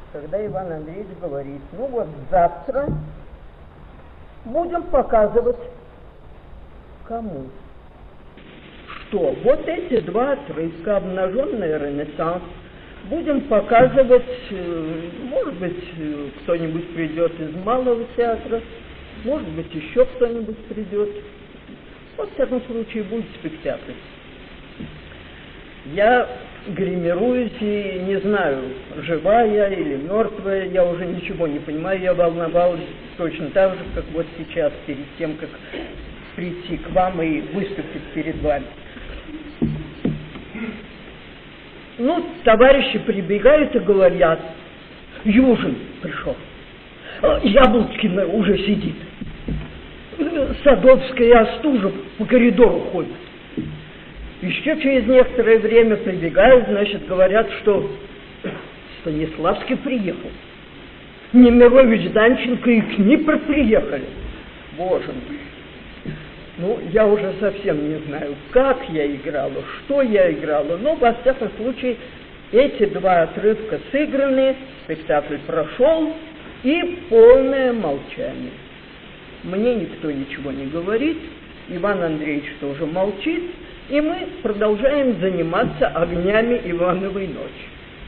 когда Иван Андреевич говорит: ну вот завтра будем показывать кому? Что? Вот эти два отрывка, обнаженный Ренессанс, будем показывать, может быть, кто-нибудь придет из Малого театра, может быть, еще кто-нибудь придет. Во всяком случае, будет спектакль. Я гримируюсь и не знаю, жива я или мертвая, я уже ничего не понимаю, я волновалась точно так же, как вот сейчас, перед тем, как прийти к вам и выступить перед вами. Ну, товарищи прибегают и говорят: Южин пришел, Яблочкина уже сидит, Садовская Остужа по коридору ходит. Еще через некоторое время прибегают, значит, говорят, что Станиславский приехал, Немирович, Данченко и Книпр приехали. Боже мой. Ну, я уже совсем не знаю, как я играла, что я играла, но, во всяком случае, эти два отрывка сыграны, спектакль прошел, и полное молчание. Мне никто ничего не говорит, Иван Андреевич тоже молчит, и мы продолжаем заниматься огнями Ивановой ночи.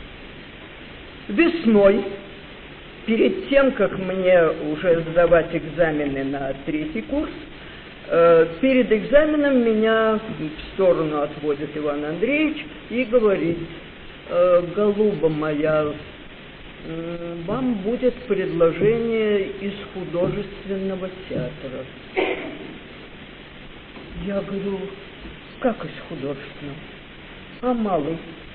Весной, перед тем, как мне уже сдавать экзамены на 3-й курс, перед экзаменом меня в сторону отводит Иван Андреевич и говорит: голуба моя, вам будет предложение из художественного театра. Я говорю: как из художественного? А малый?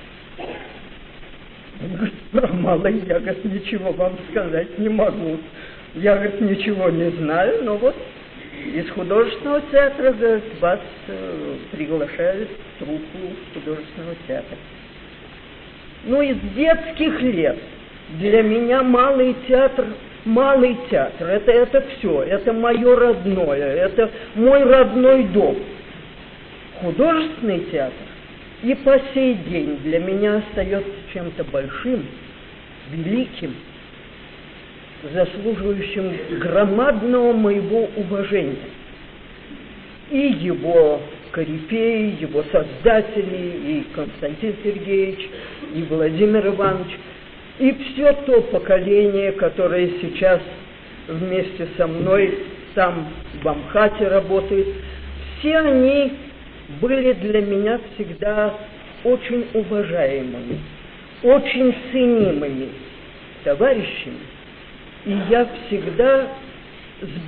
Он говорит: про малый я, говорит, ничего вам сказать не могу. Я, говорит, ничего не знаю, но вот из художественного театра, говорит, вас приглашают в труппу художественного театра. Ну, из детских лет для меня малый театр, это все, это мое родное, это мой родной дом. Художественный театр и по сей день для меня остается чем-то большим, великим, заслуживающим громадного моего уважения. И его корифеи, его создатели, и Константин Сергеевич, и Владимир Иванович, и все то поколение, которое сейчас вместе со мной там в Амхате работает, все они были для меня всегда очень уважаемыми, очень ценимыми товарищами. И я всегда с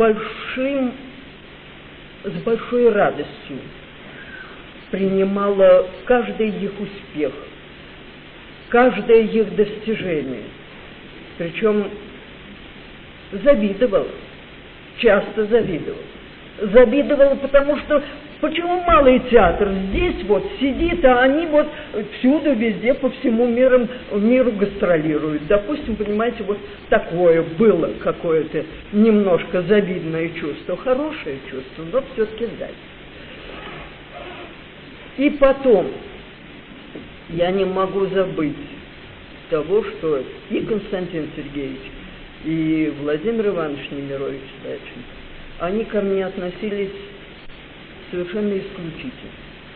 большой радостью принимала каждый их успех, каждое их достижение. Причем завидовала, часто завидовала. Завидовала, потому что почему малый театр здесь вот сидит, а они вот всюду, везде, по всему миру гастролируют. Допустим, понимаете, вот такое было какое-то немножко завидное чувство, хорошее чувство, но все-таки да. И потом я не могу забыть того, что и Константин Сергеевич, и Владимир Иванович Немирович Даченко, они ко мне относились совершенно исключительно.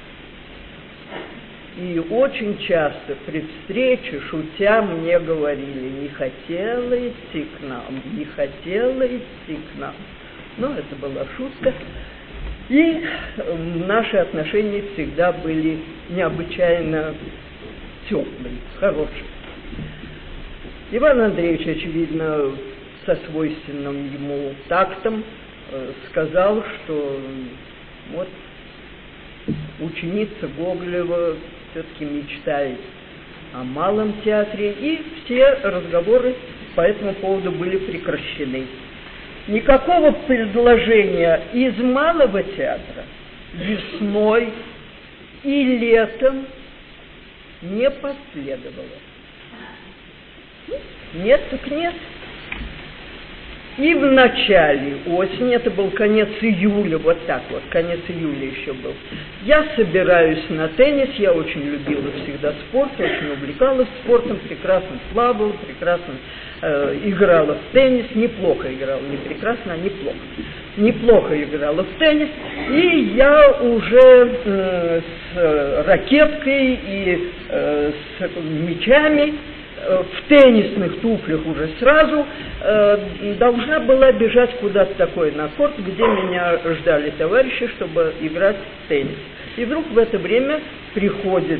И очень часто при встрече, шутя, мне говорили: не хотела идти к нам, не хотела идти к нам. Но это была шутка. И наши отношения всегда были необычайно теплые, хорошие. Иван Андреевич, очевидно, со свойственным ему тактом сказал, что вот ученица Гоголева все-таки мечтает о малом театре, и все разговоры по этому поводу были прекращены. Никакого предложения из малого театра весной и летом не последовало. Нет, так нет. И в начале осени, это был конец июля, вот так вот, конец июля еще был, я собираюсь на теннис, я очень любила всегда спорт, очень увлекалась спортом, прекрасно плавала, прекрасно играла в теннис, неплохо играла, не прекрасно, а неплохо. Неплохо играла в теннис, и я уже с ракеткой и с мячами в теннисных туфлях уже сразу должна была бежать куда-то такое на корт, где меня ждали товарищи, чтобы играть в теннис. И вдруг в это время приходит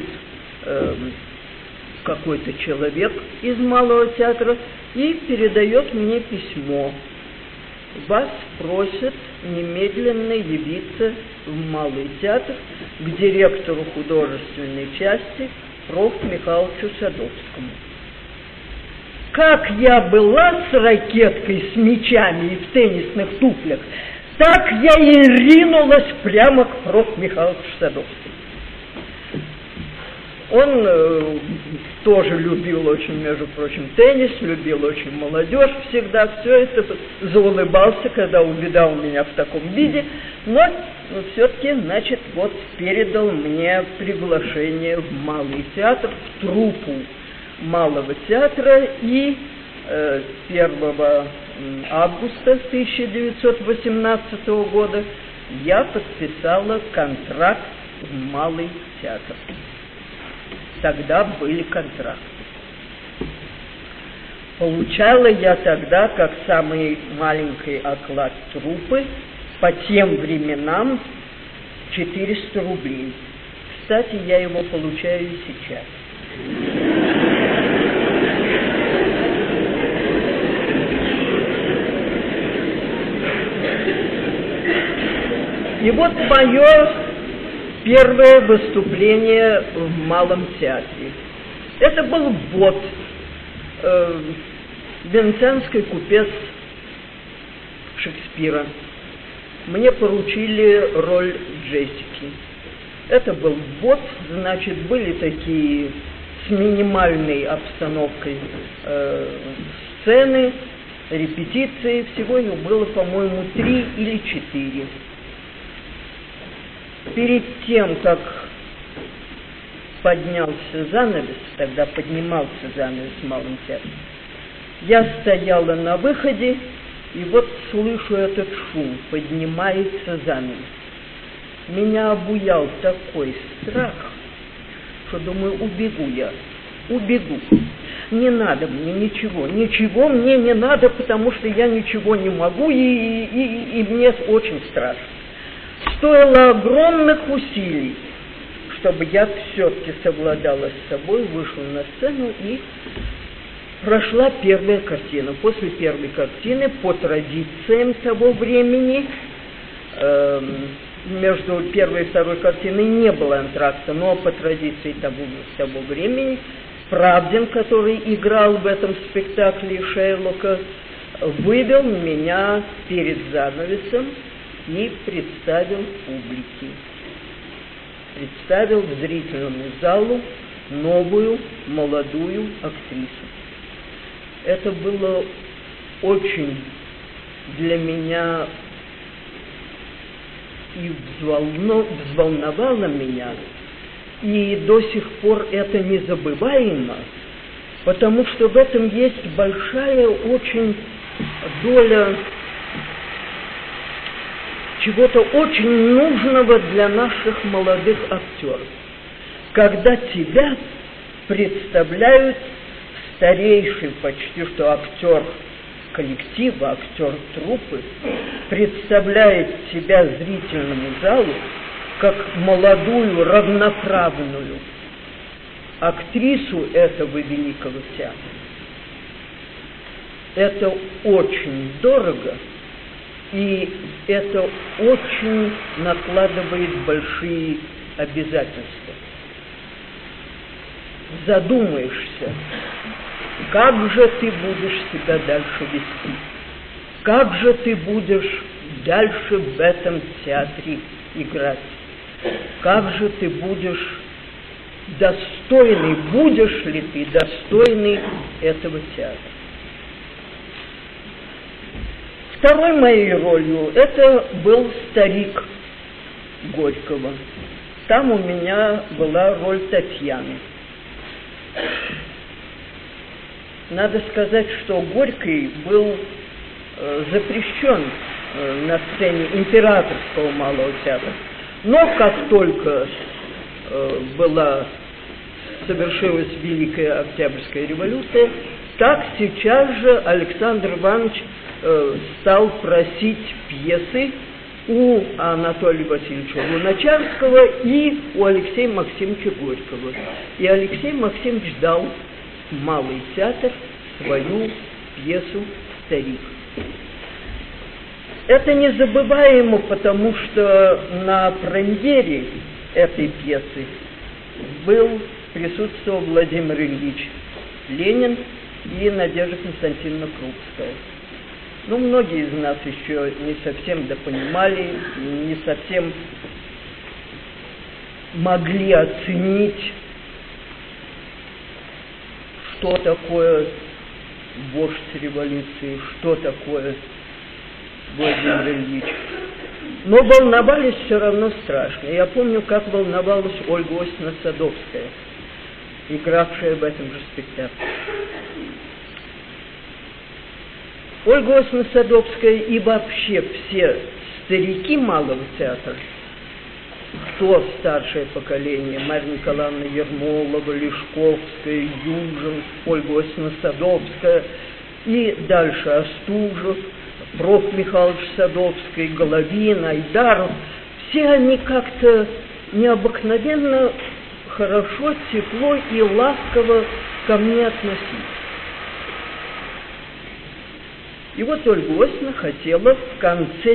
какой-то человек из Малого театра и передает мне письмо. Вас просят немедленно явиться в Малый театр к директору художественной части проф. Михайловичу Садовскому. Как я была с ракеткой, с мячами и в теннисных туфлях, так я и ринулась прямо к проф. Михайловичу Садовскому. Он тоже любил очень, между прочим, теннис, любил очень молодежь всегда, все это заулыбался, когда увидал меня в таком виде, но все-таки, значит, вот передал мне приглашение в Малый театр, в труппу Малого театра, и 1 августа 1918 года я подписала контракт в Малый театр. Тогда были контракты. Получала я тогда, как самый маленький оклад труппы, по тем временам 400 рублей. Кстати, я его получаю и сейчас. И вот мое первое выступление в Малом театре. Это был Бот, венецианский купец Шекспира. Мне поручили роль Джессики. Это был Бот, значит, были такие с минимальной обстановкой сцены, репетиции. Всего их было, по-моему, 3 или 4. Перед тем, как поднялся занавес, тогда поднимался занавес в Малом театре, я стояла на выходе, и вот слышу этот шум, поднимается занавес. Меня обуял такой страх, что думаю, убегу я, убегу. Не надо мне ничего мне не надо, потому что я ничего не могу, и мне очень страшно. Стоило огромных усилий, чтобы я все-таки совладала с собой, вышла на сцену и прошла первая картина. После первой картины, по традициям того времени, между первой и второй картиной не было антракта, но по традиции того времени Правдин, который играл в этом спектакле Шерлока, вывел меня перед занавесом и представил публике. Представил в зрительному залу новую, молодую актрису. Это было очень для меня и взволновало меня, и до сих пор это незабываемо, потому что в этом есть большая очень доля чего-то очень нужного для наших молодых актеров. Когда тебя представляют старейший почти что актер коллектива, актер труппы, представляет тебя зрительному залу как молодую, равноправную актрису этого великого театра. Это очень дорого, и это очень накладывает большие обязательства. Задумаешься, как же ты будешь себя дальше вести, как же ты будешь дальше в этом театре играть, как же ты будешь достойный, будешь ли ты достойный этого театра. Второй моей ролью это был старик Горького. Там у меня была роль Татьяны. Надо сказать, что Горький был запрещен на сцене императорского малого театра. Но как только совершилась Великая Октябрьская революция, так сейчас же Александр Иванович стал просить пьесы у Анатолия Васильевича Луначарского и у Алексея Максимовича Горького. И Алексей Максимович дал в Малый театр свою пьесу «Старик». Это незабываемо, потому что на премьере этой пьесы присутствовал Владимир Ильич Ленин и Надежда Константиновна Крупская. Многие из нас еще не совсем допонимали, не совсем могли оценить, что такое вождь революции, что такое Владимир Ильич. Но волновались все равно страшно. Я помню, как волновалась Ольга Осиповна Садовская, игравшая в этом же спектакле. Ольга Осиповна Садовская и вообще все старики Малого театра, кто старшее поколение, Марья Николаевна Ермолова, Лешковская, Южин, Ольга Осиповна Садовская и дальше Остужев, Прокофий Михайлович Садовский, Головин, Айдаров, все они как-то необыкновенно хорошо, тепло и ласково ко мне относились. И вот Ольга Осиповна хотела в конце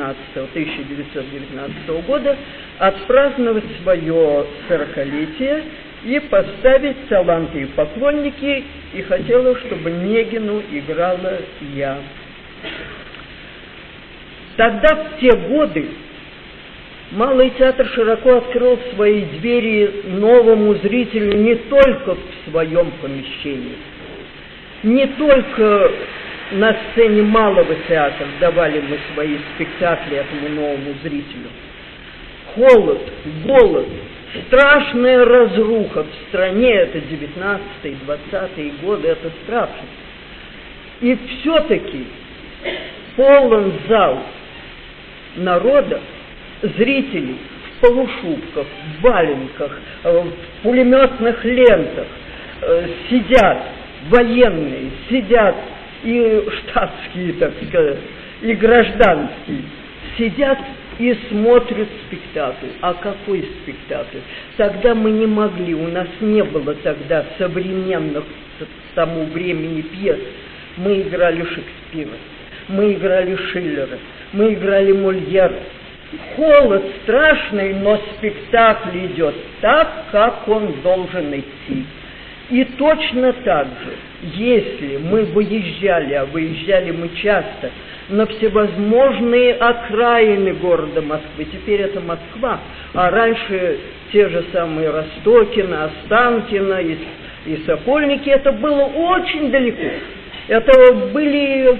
1919 года отпраздновать свое 40-летие и поставить «Таланты и поклонники», и хотела, чтобы Негину играла я. Тогда, в те годы, Малый театр широко открыл свои двери новому зрителю не только в своем помещении, не только на сцене Малого театра давали мы свои спектакли этому новому зрителю. Холод, голод, страшная разруха в стране, это 19-е, 20-е годы, это страшно. И все-таки полон зал народа, зрителей в полушубках, в валенках, в пулеметных лентах, сидят военные, сидят и штатские, так сказать, и гражданские, сидят и смотрят спектакль. А какой спектакль? Тогда мы не могли, у нас не было тогда современных к тому времени пьес. Мы играли Шекспира, мы играли Шиллера, мы играли Мольера. Холод страшный, но спектакль идет так, как он должен идти. И точно так же, если мы выезжали, а выезжали мы часто, на всевозможные окраины города Москвы, теперь это Москва, а раньше те же самые Ростокино, Останкино и Сокольники, это было очень далеко. Это были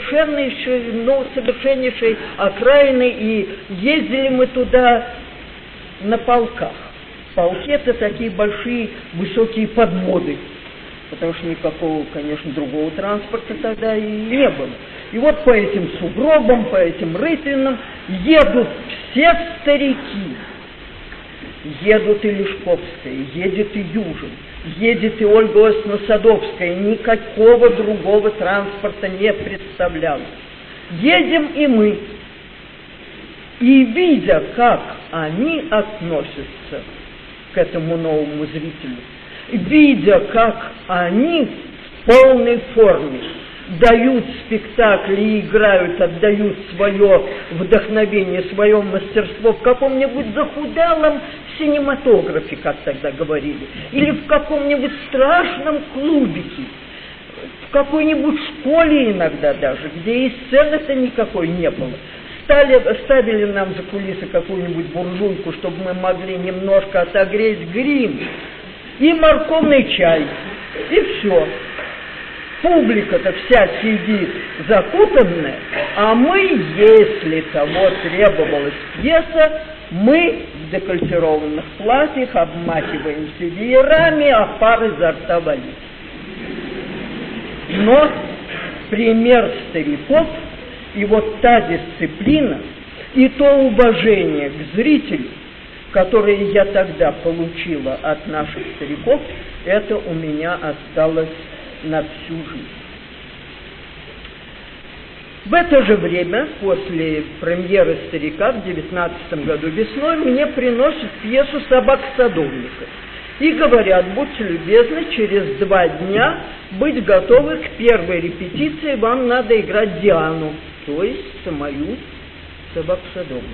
совершеннейшие окраины, и ездили мы туда на полках. Полки — это такие большие высокие подводы, потому что никакого, конечно, другого транспорта тогда и не было. И вот по этим сугробам, по этим рытвинам едут все старики. Едут и Лешковская, едет и Южин, едет и Ольга Осиповна Садовская, никакого другого транспорта не представлялось. Едем и мы. И видя, как они относятся к этому новому зрителю, видя, как они в полной форме дают спектакли и играют, отдают свое вдохновение, свое мастерство в каком-нибудь захудалом синематографе, как тогда говорили, или в каком-нибудь страшном клубике, в какой-нибудь школе иногда даже, где и сцены-то никакой не было. Ставили нам за кулисы какую-нибудь буржуйку, чтобы мы могли немножко отогреть грим, и морковный чай, и все. публика-то вся сидит закутанная, а мы, если того требовалась пьеса, мы в декольтированных платьях обмахиваемся веерами, а пар изо рта валит. Но пример стариков и вот та дисциплина и то уважение к зрителю, которое я тогда получила от наших стариков, это у меня осталось на всю жизнь. В это же время, после премьеры «Старика» в 19 году весной, мне приносят пьесу «Собак садовника» и говорят: будьте любезны, через 2 дня быть готовы к первой репетиции, вам надо играть Диану, то есть мою собаку садовника.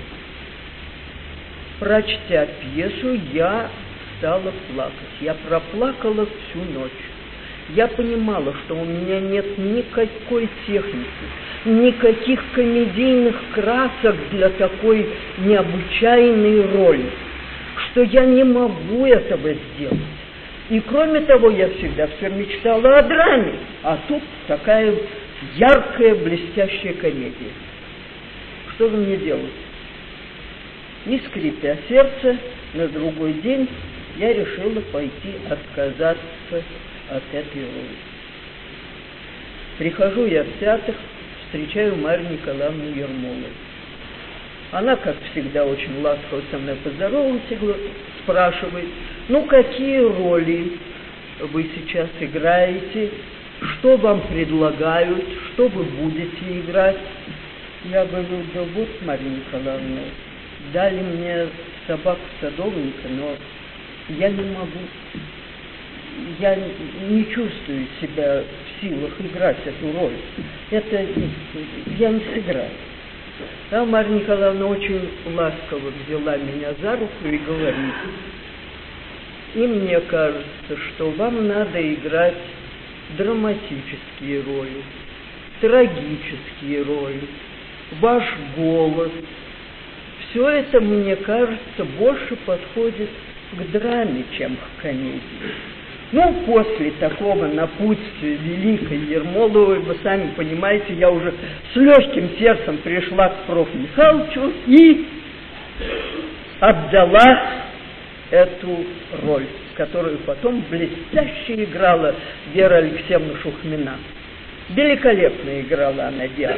Прочтя пьесу, я стала плакать. Я проплакала всю ночь. Я понимала, что у меня нет никакой техники, никаких комедийных красок для такой необычайной роли, что я не могу этого сделать. И кроме того, я всегда все мечтала о драме, а тут такая яркая, блестящая комедия. Что же мне делать? Не скрипя сердце, на другой день я решила пойти отказаться от этой роли. Прихожу я в театр, встречаю Марию Николаевну Ермолову. Она, как всегда, очень ласково со мной поздоровалась и спрашивает: ну, какие роли вы сейчас играете, что вам предлагают, что вы будете играть? Я говорю: да вот, Мария Николаевна, дали мне собаку садовника, но я не могу, я не чувствую себя в силах играть эту роль. Это я не сыграю. А Марья Николаевна очень ласково взяла меня за руку и говорит: и мне кажется, что вам надо играть драматические роли, трагические роли, ваш голос. Все это, мне кажется, больше подходит к драме, чем к комедии. Ну, после такого напутствия великой Ермоловой, вы сами понимаете, я уже с легким сердцем пришла к проф. Михайловичу и отдала эту роль, которую потом блестяще играла Вера Алексеевна Шухмина. Великолепно играла она Диану.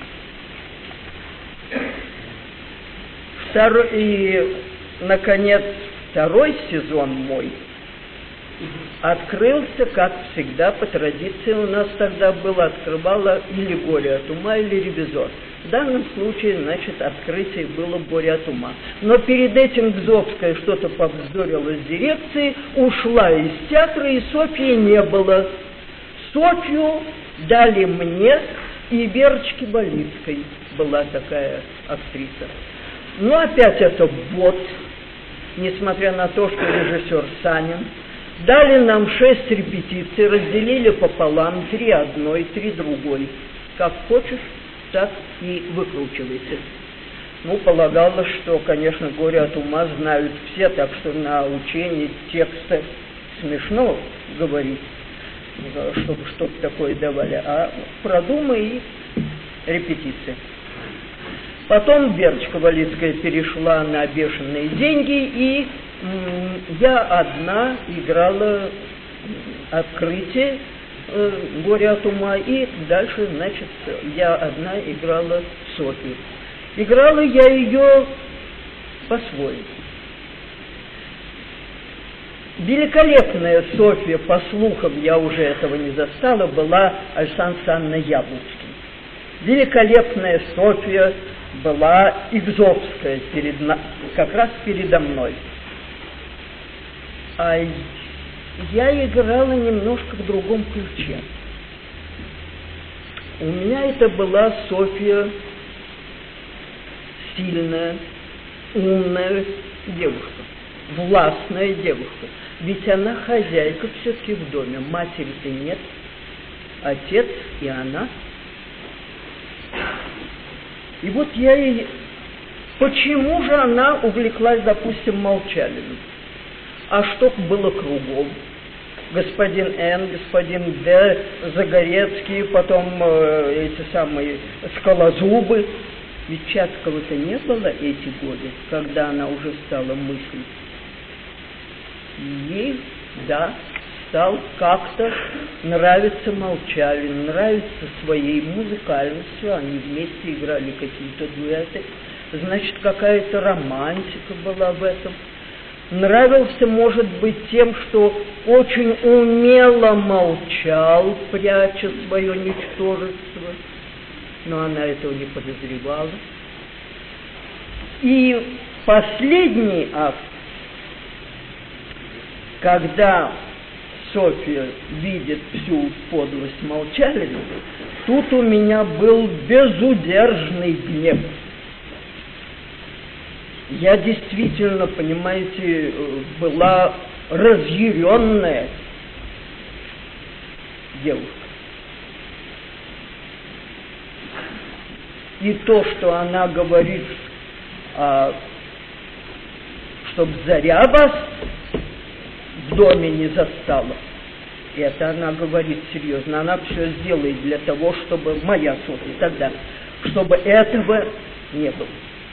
И, наконец, второй сезон мой открылся, как всегда, по традиции у нас тогда было, открывала или «Горе от ума», или «Ревизор». В данном случае, значит, открытие было «Горе от ума». Но перед этим Гзовская что-то повздорила с дирекцией, ушла из театра, и Софьи не было. Софью дали мне и Верочке Болицкой, была такая актриса. Ну, опять это бот, несмотря на то, что режиссер Санин. Дали нам 6 репетиций, разделили пополам, 3 одной, 3 другой. Как хочешь, так и выкручивайся. Ну, полагалось, что, конечно, «Горе от ума» знают все, так что на учении текста смешно говорить, чтобы что-то такое давали, а продумай и репетиции. Потом Верочка Болицкая перешла на «Бешеные деньги», и я одна играла открытие «Горе от ума», и дальше, значит, я одна играла Софью. Играла я ее по-своему. Великолепная Софья, по слухам, я уже этого не застала, была Александра Александровна Яблочкина. Великолепная Софья была Игзовская, как раз передо мной. А я играла немножко в другом ключе. У меня это была Софья сильная, умная девушка, властная девушка. Ведь она хозяйка все-таки в доме, матери-то нет, отец и она. И вот я ей... Почему же она увлеклась, допустим, Молчалиным? А что было кругом? господин Н, господин Д, Загорецкий, потом эти самые Скалозубы. Ведь Чацкого-то не было эти годы, когда она уже стала мыслить. Ей, да, стал как-то нравиться Молчалин, нравится своей музыкальностью, они вместе играли какие-то дуэты, значит, какая-то романтика была в этом. Нравился, может быть, тем, что очень умело молчал, пряча свое ничтожество, но она этого не подозревала. И последний акт, когда Софья видит всю подлость Молчалина, тут у меня был безудержный гнев. Я действительно, понимаете, была разъяренная девушка. И то, что она говорит, чтоб Заря вас в доме не застала, это она говорит серьезно. Она все сделает для того, чтобы моя Софья тогда, чтобы этого не было.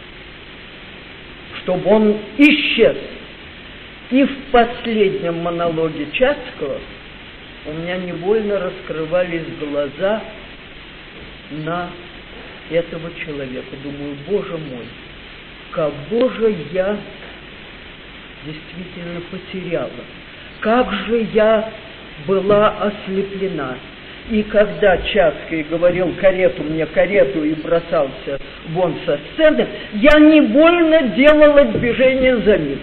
Чтобы он исчез. И в последнем монологе Чацкого у меня невольно раскрывались глаза на этого человека. Думаю, Боже мой, кого же я действительно потеряла? Как же я была ослеплена? И когда Чацкий говорил карету, мне карету, и бросался вон со сцены, я невольно делала движение за ним.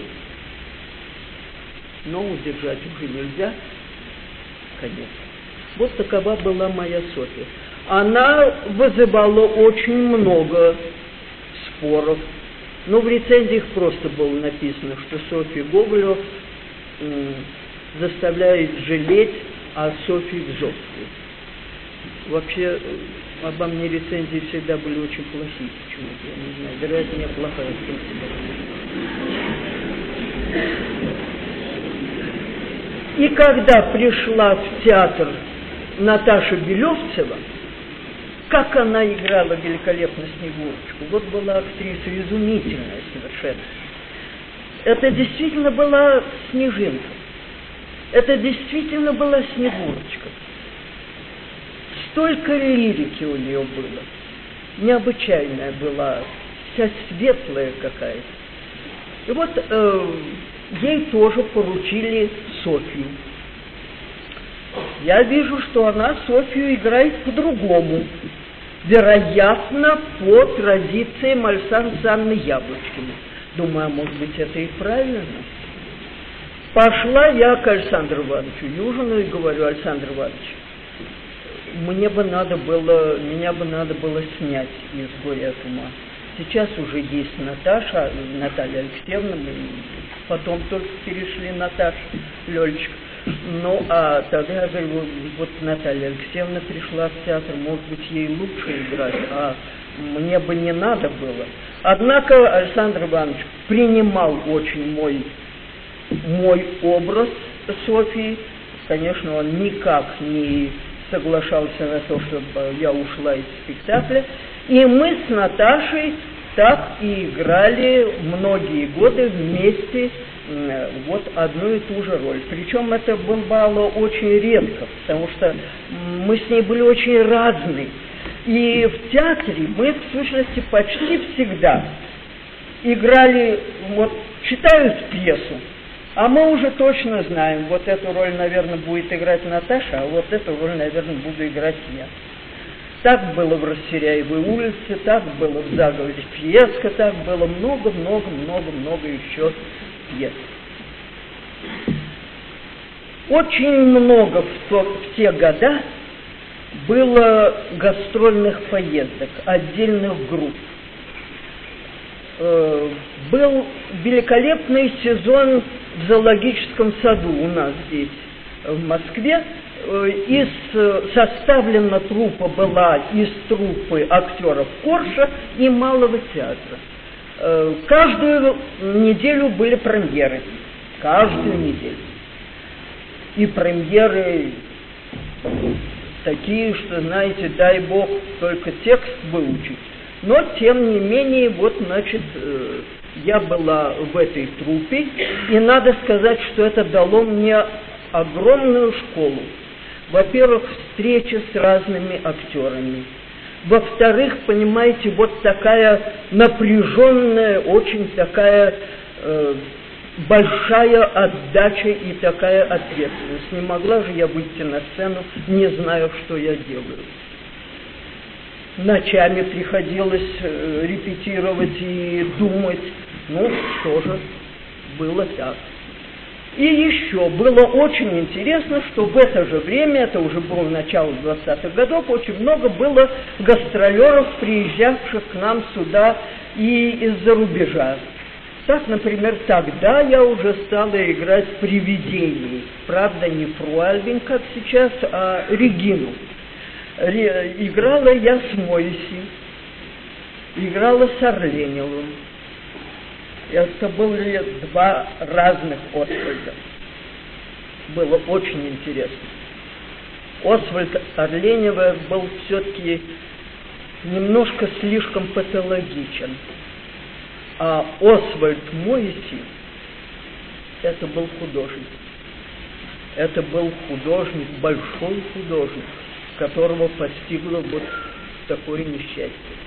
Но удержать уже нельзя, конечно. Вот такова была моя Софья. Она вызывала очень много споров. Но в рецензиях просто было написано, что Софью Гоголю заставляет жалеть о Софье Взовской. Вообще, обо мне рецензии всегда были очень плохие почему-то, я не знаю, вероятно, я плохая в принципе. И когда пришла в театр Наташа Белевцева, как она играла великолепно Снегурочку. Вот была актриса изумительная совершенно. Это действительно была Снежинка. Это действительно была Снегурочка. Столько лирики у нее было. Необычайная была, вся светлая какая-то. И вот ей тоже поручили Софью. Я вижу, что она Софью играет по-другому. Вероятно, по традициям Александры Санны Яблочкиной. Думаю, а может быть, это и правильно. Пошла я к Александру Ивановичу Южину и говорю: Александр Иванович, меня бы надо было снять из «Горя от ума». Сейчас уже есть Наталья Алексеевна, мы потом только перешли Наташа, Лёлечка. Ну, а тогда я говорю, вот Наталья Алексеевна пришла в театр, может быть, ей лучше играть, а мне бы не надо было. Однако Александр Иванович принимал очень мой образ Софьи. Конечно, он никак не соглашался на то, чтобы я ушла из спектакля. И мы с Наташей так и играли многие годы вместе вот одну и ту же роль. Причем это бывало очень редко, потому что мы с ней были очень разные. И в театре мы, в сущности, почти всегда играли, вот читают пьесу, а мы уже точно знаем, вот эту роль, наверное, будет играть Наташа, а вот эту роль, наверное, буду играть я. Так было в «Растеряевой улице», так было в «Заговоре пьеска», так было много еще пьес. Очень много в те года было гастрольных поездок, отдельных групп. Был великолепный сезон в зоологическом саду у нас здесь, в Москве. Составлена труппа была из труппы актеров Корша и Малого театра. Каждую неделю были премьеры. Каждую неделю. и премьеры такие, что, знаете, дай Бог только текст выучить. Но, тем не менее, вот, значит, я была в этой труппе, и надо сказать, что это дало мне огромную школу. Во-первых, встреча с разными актерами. Во-вторых, понимаете, вот такая напряженная, очень такая большая отдача и такая ответственность. Не могла же я выйти на сцену, не зная, что я делаю. Ночами приходилось репетировать и думать. Ну, что же, было так. И еще было очень интересно, что в это же время, это уже было начало 20-х годов, очень много было гастролеров, приезжавших к нам сюда и из-за рубежа. Так, например, тогда я уже стала играть привидений. Правда, не Фру Альбин, как сейчас, а Регину. Играла я с Мойси, играла с Орленевым. Это были два разных Освальда. Было очень интересно. Освальд Орленева был все-таки немножко слишком патологичен. А Освальд Мойси – это был художник. Это был художник, большой художник, которого постигло вот такое несчастье.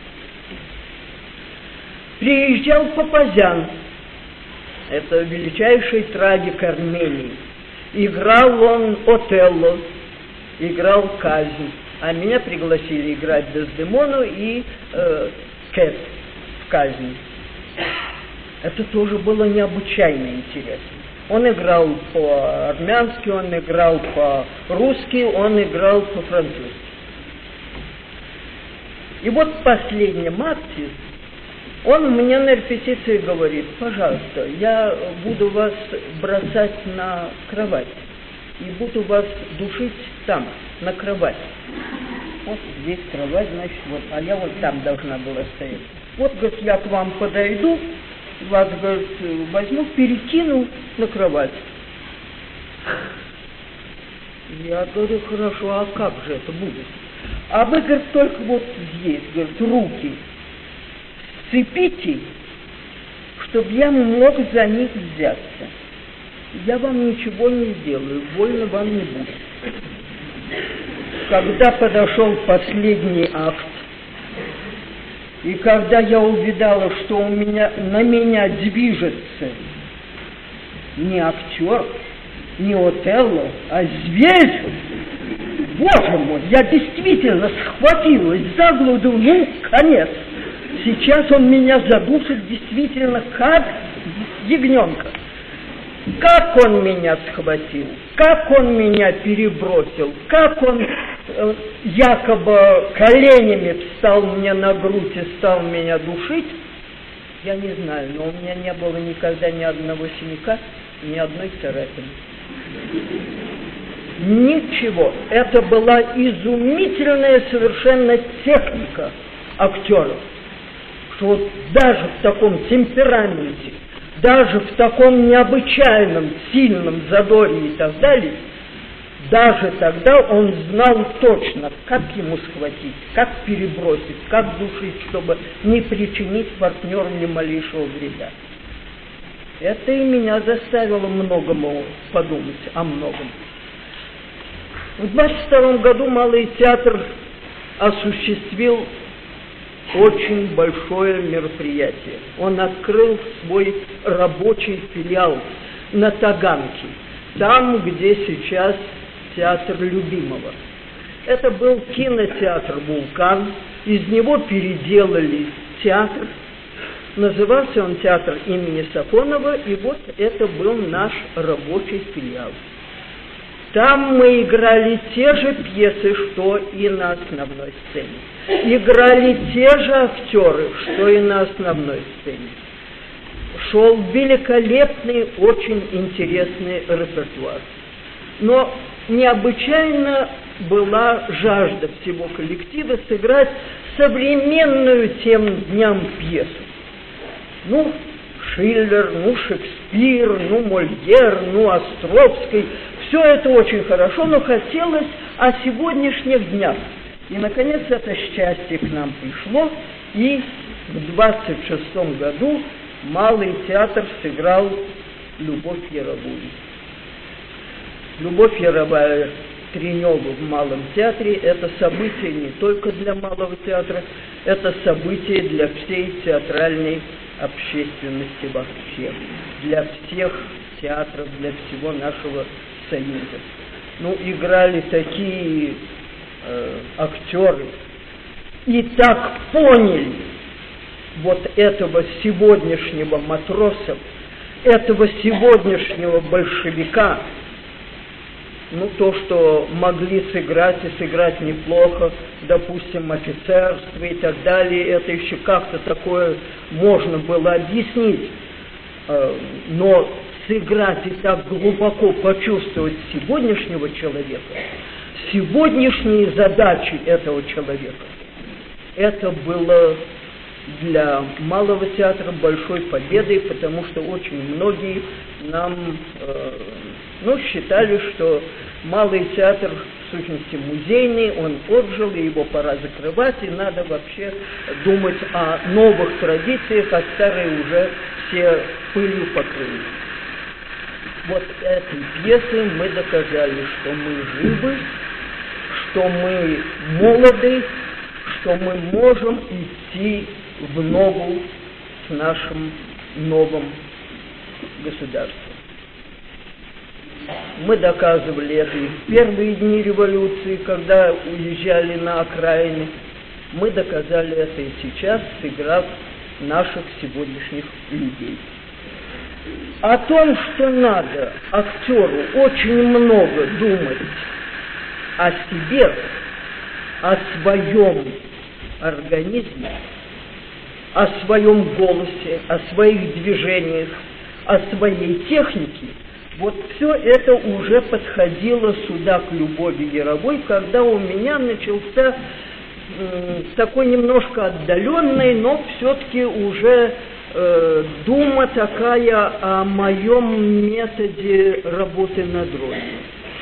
Приезжал Папазян, это величайший трагик Армении. Играл он Отелло, играл Казнь, а меня пригласили играть Дездемону и Кэт в Казни. Это тоже было необычайно интересно. Он играл по-армянски, он играл по-русски, он играл по-французски. И вот в последнем акте он мне на репетиции говорит: пожалуйста, я буду вас бросать на кровать и буду вас душить там, на кровать. Вот здесь кровать, значит, вот, а я вот там должна была стоять. Вот, говорит, я к вам подойду, вас, говорит, возьму, перекину на кровать. Я говорю: хорошо, а как же это будет? А вы, говорит, только вот здесь, говорит, руки сцепите, чтобы я мог за них взяться. Я вам ничего не сделаю, больно вам не будет. Когда подошел последний акт, и когда я увидала, что на меня движется не актер, не Отелло, а зверь, боже мой, я действительно схватилась за голову, ну, конец. Сейчас он меня задушит действительно как ягненка. Как он меня схватил, как он меня перебросил, как он якобы коленями встал мне на грудь и стал меня душить, я не знаю, но у меня не было никогда ни одного синяка, ни одной царапины. Ничего. Это была изумительная совершенно техника актеров, что вот даже в таком темпераменте, даже в таком необычайном, сильном задоре и так далее, даже тогда он знал точно, как ему схватить, как перебросить, как душить, чтобы не причинить партнеру ни малейшего вреда. Это и меня заставило многому подумать, о многом. В 1922 году Малый театр осуществил очень большое мероприятие. Он открыл свой рабочий филиал на Таганке, там, где сейчас театр Любимого. Это был кинотеатр «Вулкан», из него переделали театр. Назывался он театр имени Сафонова, и вот это был наш рабочий филиал. Там мы играли те же пьесы, что и на основной сцене. Играли те же актеры, что и на основной сцене. Шел великолепный, очень интересный репертуар. Но необычайно была жажда всего коллектива сыграть современную тем дням пьесу. Ну, Шиллер, ну, Шекспир, ну, Мольер, ну, Островский. все это очень хорошо, но хотелось о сегодняшних днях. И, наконец, это счастье к нам пришло, и в 26 году Малый театр сыграл «Любовь Яровую». «Любовь Яровая» Тренева в Малом театре – это событие не только для Малого театра, это событие для всей театральной общественности вообще, для всех театров, для всего нашего союза. Ну, играли такие актеры и так поняли вот этого сегодняшнего матроса, этого сегодняшнего большевика, ну, то, что могли сыграть и сыграть неплохо, допустим, офицерство и так далее, это еще как-то такое можно было объяснить, но сыграть и так глубоко почувствовать сегодняшнего человека, сегодняшние задачи этого человека, это было для Малого театра большой победой, потому что очень многие нам считали, что Малый театр в сущности музейный, он отжил, и его пора закрывать, и надо вообще думать о новых традициях, а старые уже все пылью покрылись. Вот этой пьесой мы доказали, что мы живы, что мы молоды, что мы можем идти в ногу с нашим новым государством. Мы доказывали это и в первые дни революции, когда уезжали на окраины. Мы доказали это и сейчас, сыграв наших сегодняшних людей. О том, что надо актеру очень много думать о себе, о своем организме, о своем голосе, о своих движениях, о своей технике, вот все это уже подходило сюда к Любови Яровой, когда у меня начался такой немножко отдаленный, но все-таки уже дума такая о моем методе работы над ролью.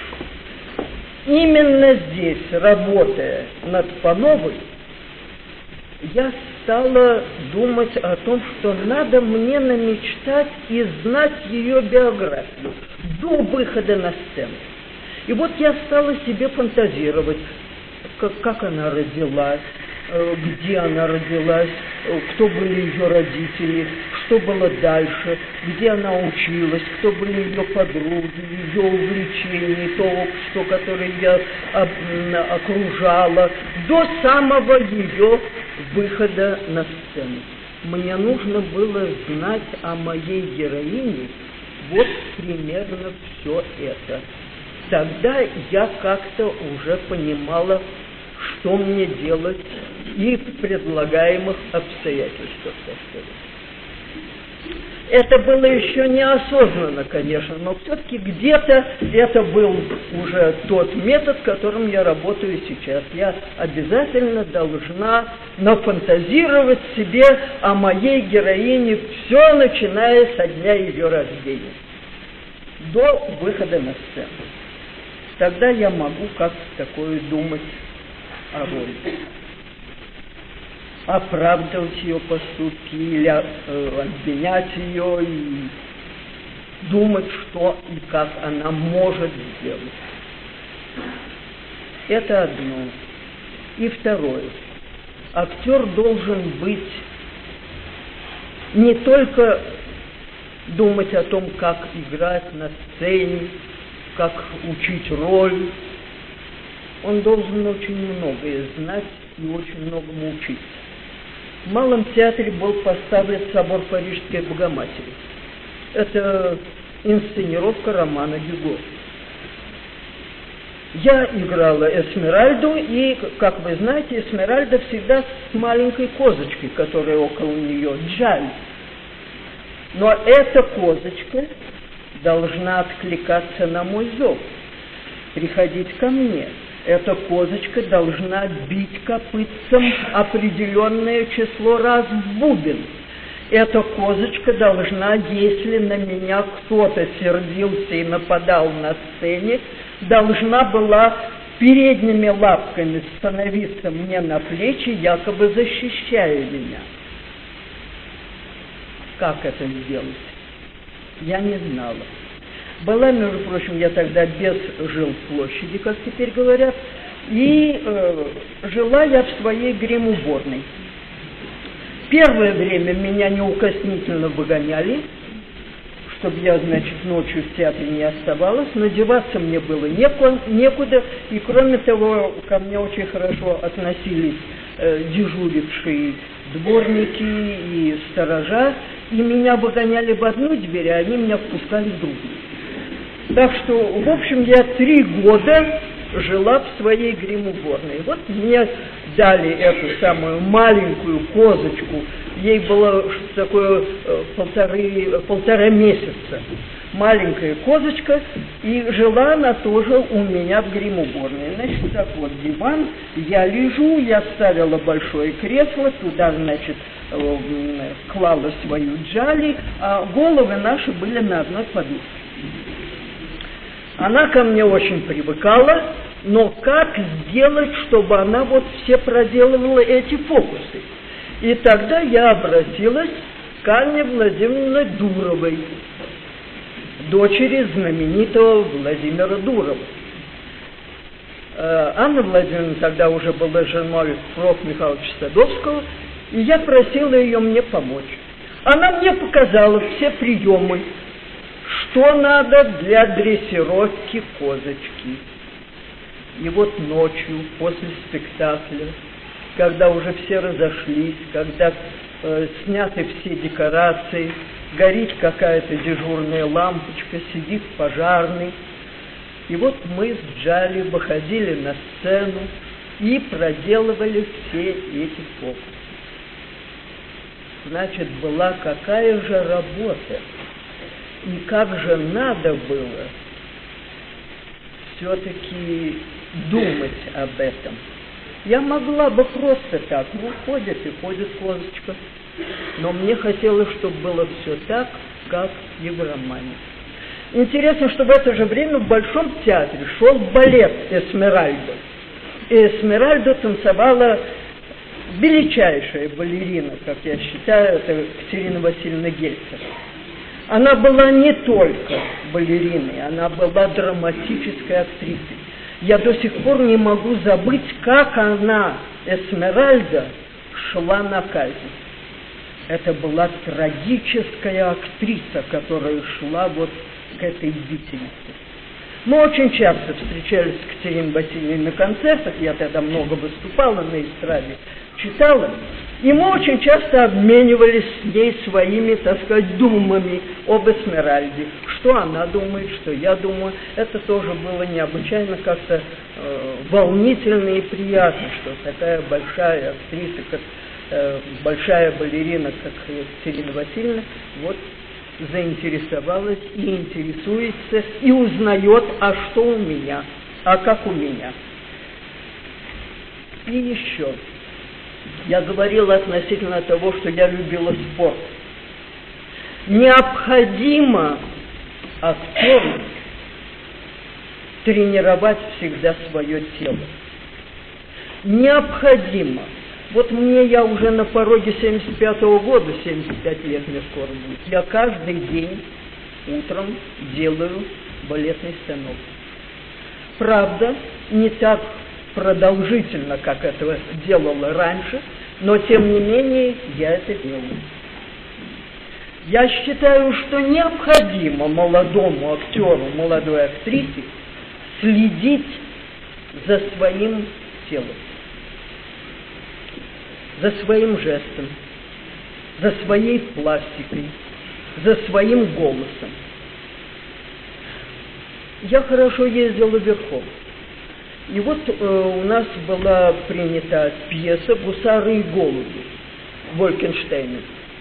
Именно здесь, работая над Пановой, я стала думать о том, что надо мне намечтать и знать ее биографию до выхода на сцену. И вот я стала себе фантазировать, как она родилась, где она родилась, кто были ее родители, что было дальше, где она училась, кто были ее подруги, ее увлечения, то общество, которое я окружала, до самого ее выхода на сцену. Мне нужно было знать о моей героине вот примерно все это. Тогда я как-то уже понимала, что мне делать и в предлагаемых обстоятельствах, так сказать. Это было еще неосознанно, конечно, но все-таки где-то это был уже тот метод, которым я работаю сейчас. Я обязательно должна нафантазировать себе о моей героине все, начиная со дня ее рождения, до выхода на сцену. Тогда я могу как-то такое думать о роли. Оправдывать ее поступки или обвинять ее и думать, что и как она может сделать. Это одно. И второе. Актер должен быть не только думать о том, как играть на сцене, как учить роль. Он должен очень многое знать и очень многому учиться. В Малом театре был поставлен собор Парижской Богоматери. Это инсценировка романа Гюго. Я играла Эсмеральду, и, как вы знаете, Эсмеральда всегда с маленькой козочкой, которая около нее, Джаль. Но эта козочка должна откликаться на мой зов, приходить ко мне. Эта козочка должна бить копытцем определенное число раз в бубен. эта козочка должна, если на меня кто-то сердился и нападал на сцене, должна была передними лапками становиться мне на плечи, якобы защищая меня. Как это сделать? Я не знала. Была, между прочим, я тогда без жилплощади, как теперь говорят, и жила я в своей грим-уборной. Первое время меня неукоснительно выгоняли, чтобы я, значит, ночью в театре не оставалась, но деваться мне было некуда, и кроме того, ко мне очень хорошо относились дежурившие дворники и сторожа, и меня выгоняли в одну дверь, а они меня впускали в другую. Так что, в общем, я 3 года жила в своей грим-уборной. Вот мне дали эту самую маленькую козочку, ей было такое полтора месяца, маленькая козочка, и жила она тоже у меня в грим-уборной. Значит, так вот диван, я лежу, я ставила большое кресло, туда, значит, клала свою джали, а головы наши были на одной подушке. Она ко мне очень привыкала, но как сделать, чтобы она вот все проделывала эти фокусы? И тогда я обратилась к Анне Владимировне Дуровой, дочери знаменитого Владимира Дурова. Анна Владимировна тогда уже была женой Прокофья Михайловича Садовского, и я просила ее мне помочь. Она мне показала все приемы, что надо для дрессировки козочки. И вот ночью, после спектакля, когда уже все разошлись, когда сняты все декорации, горит какая-то дежурная лампочка, сидит пожарный. И вот мы с Джали выходили на сцену и проделывали все эти фокусы. Значит, была какая же работа. И как же надо было все-таки думать об этом. Я могла бы просто так, ходит и ходит козочка, но мне хотелось, чтобы было все так, как и в романе. Интересно, что в это же время в Большом театре шел балет «Эсмеральда». И Эсмеральду танцевала величайшая балерина, как я считаю, это Катерина Васильевна Гельцер. Она была не только балериной, она была драматической актрисой. Я до сих пор не могу забыть, как она, Эсмеральда, шла на казнь. Это была трагическая актриса, которая шла вот к этой бдительности. Мы очень часто встречались с Катериной Васильевной на концертах, я тогда много выступала на эстраде, читала, и мы очень часто обменивались с ней своими, так сказать, думами об Эсмеральде. Что она думает, что я думаю. Это тоже было необычайно как-то волнительно и приятно, что такая большая актриса, как большая балерина, как Катерина Васильевна, вот заинтересовалась и интересуется, и узнает, а что у меня, а как у меня. И еще. Я говорила относительно того, что я любила спорт. Необходимо актеру тренировать всегда свое тело. Необходимо. Вот мне, я уже на пороге 75-го года, 75 лет мне скоро будет, я каждый день утром делаю балетный станок. Правда, не так продолжительно, как это делала раньше, но тем не менее я это делаю. Я считаю, что необходимо молодому актеру, молодой актрисе следить за своим телом, за своим жестом, за своей пластикой, за своим голосом. Я хорошо ездила верхом. И вот у нас была принята пьеса «Гусары и голуби» Волькенштейна.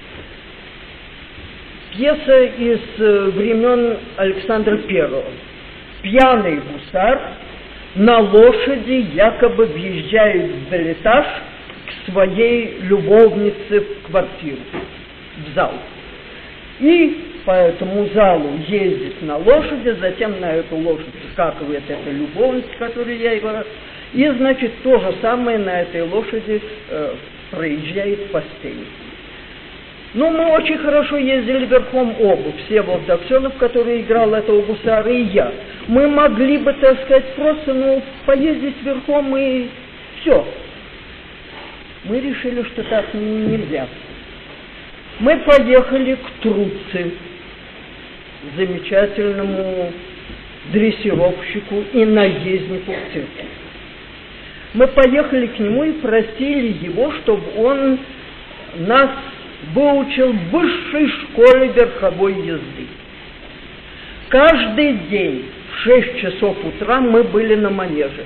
Пьеса из времен Александра I. Пьяный гусар на лошади якобы въезжает в билетаж к своей любовнице в квартиру. в зал. И по этому залу ездит на лошади, затем на эту лошадь скакивает эта любовница, которую я и говорю, и, значит, то же самое на этой лошади проезжает постель. Ну, мы очень хорошо ездили верхом оба, все вот Аксенов, который играл этого гусара, и я. Мы могли бы, так сказать, просто, поездить верхом и все. Мы решили, что так нельзя. Мы поехали к Труци, замечательному дрессировщику и наезднику в цирке. Мы поехали к нему и просили его, чтобы он нас выучил в высшей школе верховой езды. Каждый день в 6 часов утра мы были на манеже.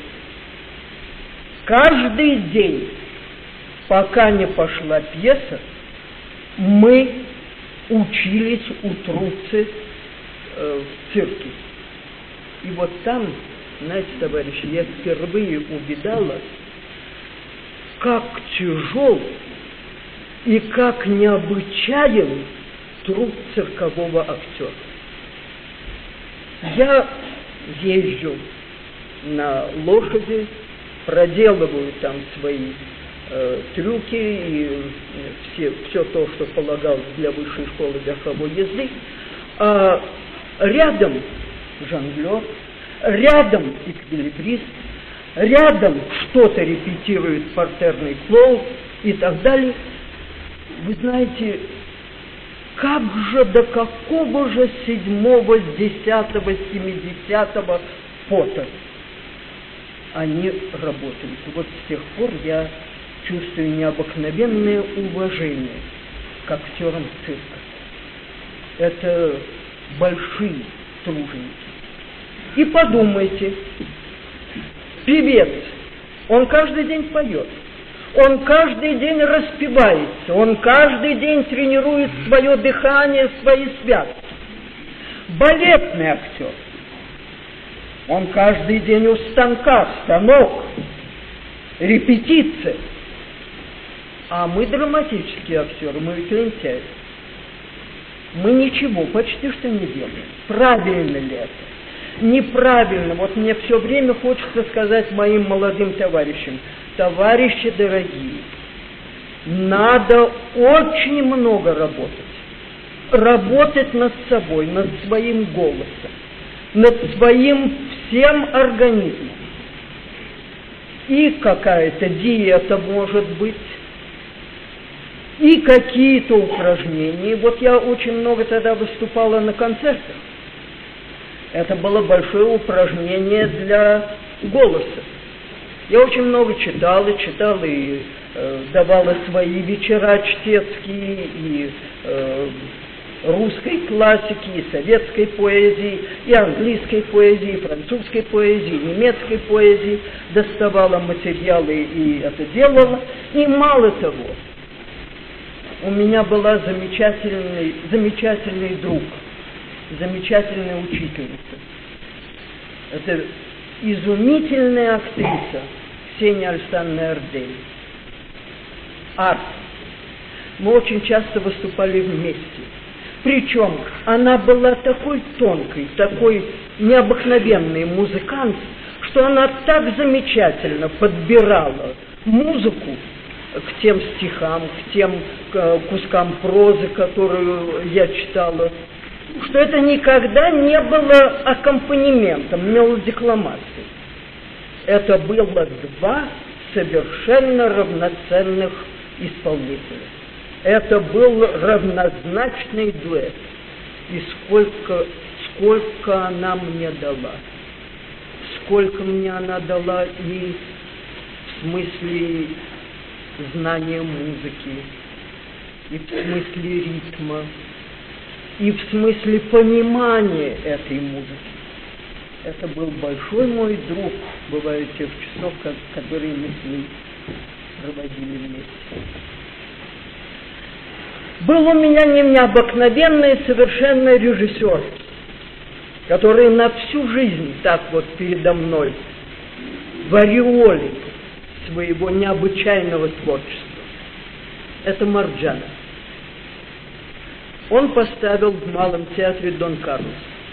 Каждый день, пока не пошла пьеса, мы учились у Труци в цирке. И вот там, знаете, товарищи, я впервые увидала, как тяжел и как необычайен труд циркового актера. Я езжу на лошади, проделываю там свои трюки и все то, что полагалось для высшей школы верховой езды, а рядом жонглер, рядом эквилибрист, рядом что-то репетирует партерный клоун и так далее. Вы знаете, как же, до какого же 7-го, 10-го, 70-го пота они работают. И вот с тех пор я чувствую необыкновенное уважение к актерам цирка. Это большие труженики. И подумайте, певец, он каждый день поет, он каждый день распевается, он каждый день тренирует свое дыхание, свои связки. Балетный актер, он каждый день у станка, станок, репетиция. А мы драматические актеры, мы ведь лентяи. Мы ничего почти что не делаем. Правильно ли это? Неправильно. Вот мне все время хочется сказать моим молодым товарищам: товарищи дорогие, надо очень много работать. Работать над собой, над своим голосом, над своим всем организмом. И какая-то диета может быть, и какие-то упражнения. Вот я очень много тогда выступала на концертах. Это было большое упражнение для голоса. Я очень много читала и давала свои вечера чтецкие, и русской классики, и советской поэзии, и английской поэзии, и французской поэзии, и немецкой поэзии. Доставала материалы и это делала. И мало того, у меня была замечательный друг, замечательная учительница. Это изумительная актриса Ксения Александровна Эрдель. Арт. Мы очень часто выступали вместе. Причем она была такой тонкой, такой необыкновенный музыкант, что она так замечательно подбирала музыку к тем стихам, к тем кускам прозы, которую я читала, что это никогда не было аккомпанементом, мелодикламацией. Это было два совершенно равноценных исполнителя. Это был равнозначный дуэт. И сколько она мне дала. Сколько мне она дала и в смысле знания музыки, и в смысле ритма, и в смысле понимания этой музыки. Это был большой мой друг, бывают тех часов, которые мы с ним проводили вместе. Был у меня необыкновенный совершенно режиссер, который на всю жизнь так вот передо мной в ореоле своего необычайного творчества. Это Марджанов. Он поставил в Малом театре «Дон Карлос».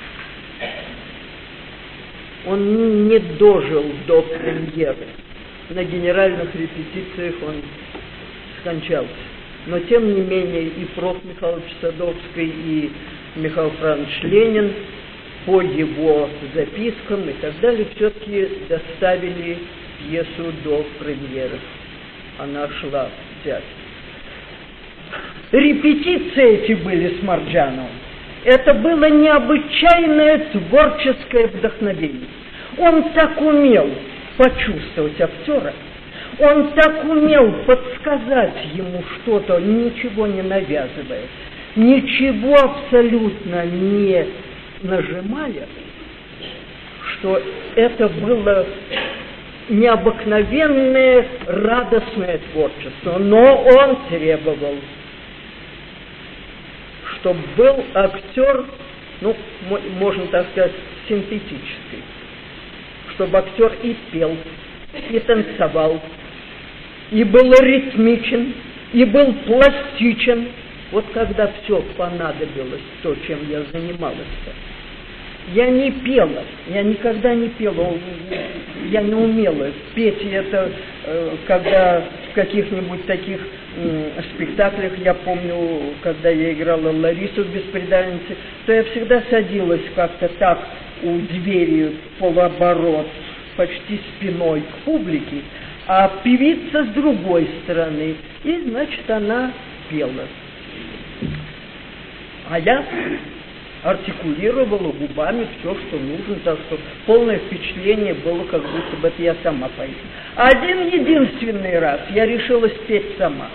Он не дожил до премьеры. На генеральных репетициях он скончался. Но тем не менее и Прокофьев Михайлович Садовский, и Михаил Францович Ленин по его запискам и так далее все-таки доставили пьесу до премьеры. Она шла в театре. Репетиции эти были с Марджановым. Это было необычайное творческое вдохновение. Он так умел почувствовать актера, он так умел подсказать ему что-то, ничего не навязывая, ничего абсолютно не нажимая, что это было необыкновенное, радостное творчество. Но он требовал, чтобы был актер, ну, можно так сказать, синтетический, чтобы актер и пел, и танцевал, и был ритмичен, и был пластичен. Вот когда все понадобилось, то, чем я занималась-то, я не пела, я никогда не пела, я не умела петь. Это когда в каких-нибудь таких спектаклях, я помню, когда я играла Ларису в «Бесприданнице», то я всегда садилась как-то так у двери в полоборот, почти спиной к публике, а певица с другой стороны, и, значит, она пела. А я артикулировала губами все, что нужно, так что полное впечатление было, как будто бы это я сама пою. Один единственный раз я решила спеть сама.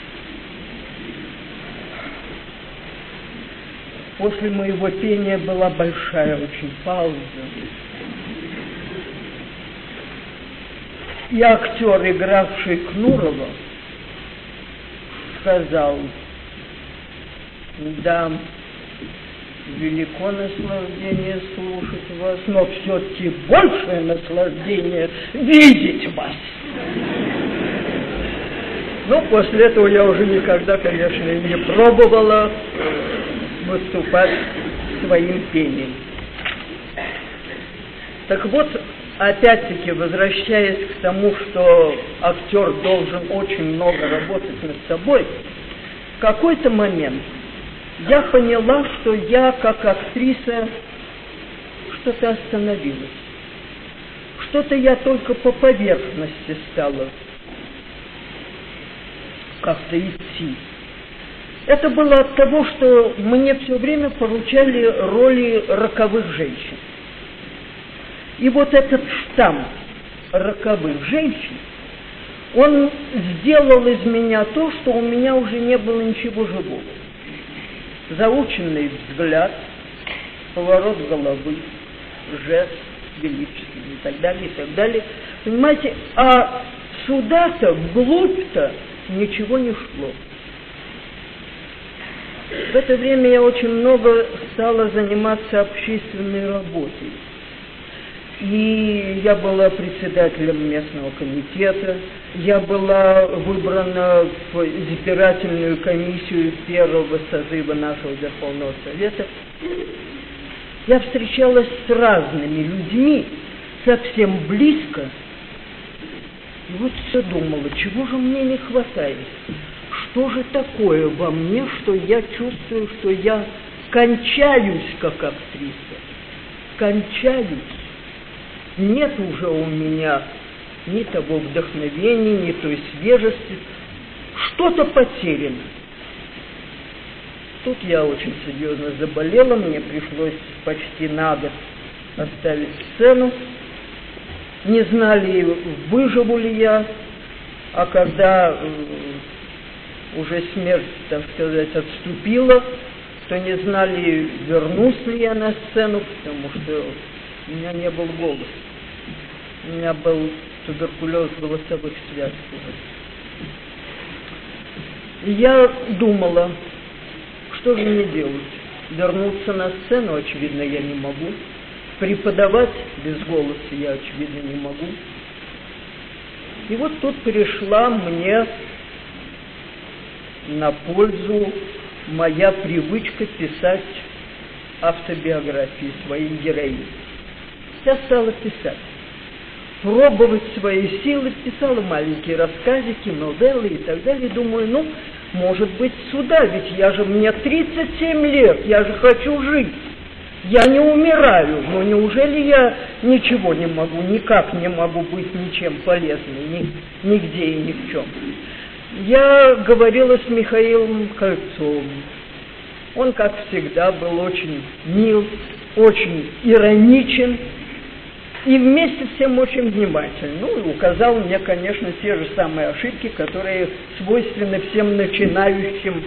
После моего пения была большая очень пауза. И актер, игравший Кнурова, сказал: да, велико наслаждение слушать вас, но все-таки большее наслаждение видеть вас. Ну, после этого я уже никогда, конечно, не пробовала выступать своим пением. Так вот, опять-таки, возвращаясь к тому, что актер должен очень много работать над собой, в какой-то момент я поняла, что я, как актриса, что-то остановилась. Что-то я только по поверхности стала как-то идти. Это было от того, что мне все время поручали роли роковых женщин. И вот этот штамп роковых женщин, он сделал из меня то, что у меня уже не было ничего живого. Заученный взгляд, поворот головы, жест величественный и так далее, и так далее. Понимаете, а сюда-то, вглубь-то ничего не шло. В это время я очень много стала заниматься общественной работой. И я была председателем местного комитета, я была выбрана в избирательную комиссию первого созыва нашего Верховного Совета. Я встречалась с разными людьми, совсем близко. И вот все думала, чего же мне не хватает? Что же такое во мне, что я чувствую, что я кончаюсь как актриса? Кончаюсь. Нет уже у меня ни того вдохновения, ни той свежести. Что-то потеряно. Тут я очень серьезно заболела, мне пришлось почти на год оставить сцену. Не знали, выживу ли я, а когда уже смерть, так сказать, отступила, то не знали, вернусь ли я на сцену, потому что у меня не был голоса. У меня был туберкулез голосовых связок. И я думала, что же мне делать? Вернуться на сцену, очевидно, я не могу. Преподавать без голоса я, очевидно, не могу. И вот тут пришла мне на пользу моя привычка писать автобиографии своих героинь. Я стала писать, пробовать свои силы, писала маленькие рассказики, новеллы и так далее. Думаю, ну, может быть, сюда, ведь мне 37 лет, я же хочу жить. Я не умираю, но неужели я ничего не могу, никак не могу быть ничем полезной, нигде и ни в чем. Я говорила с Михаилом Кольцовым. Он, как всегда, был очень мил, очень ироничен и вместе с тем очень внимательный. Ну, и указал мне, конечно, те же самые ошибки, которые свойственны всем начинающим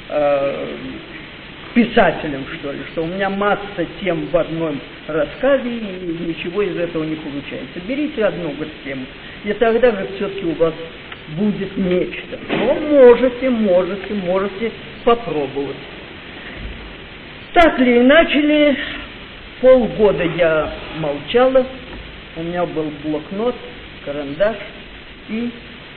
писателям, что ли, что у меня масса тем в одном рассказе, и ничего из этого не получается. Берите одну, говорит, тему, и тогда, говорит, все-таки у вас будет нечто. Но можете попробовать. Так или иначе, полгода я молчала, у меня был блокнот, карандаш и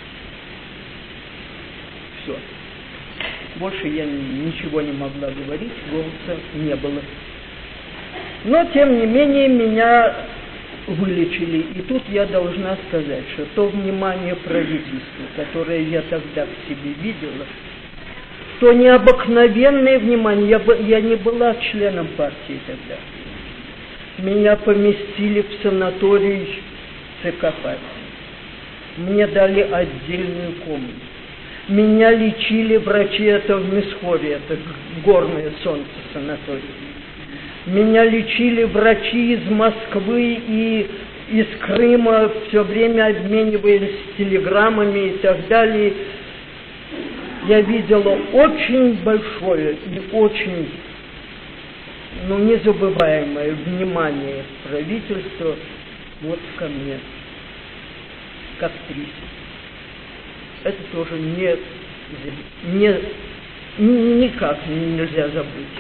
все. Больше я ничего не могла говорить, голоса не было. Но, тем не менее, меня вылечили. И тут я должна сказать, что то внимание правительства, которое я тогда в себе видела, то необыкновенное внимание. Я не была членом партии тогда. Меня поместили в санаторий ЦК партии. Мне дали отдельную комнату. Меня лечили врачи, это в Мисхоре, это горное солнце санаторий. Меня лечили врачи из Москвы и из Крыма, все время обменивались телеграммами и так далее. Я видела очень большое и очень, незабываемое внимание правительства вот ко мне, к актрисе. Это тоже никак нельзя забыть.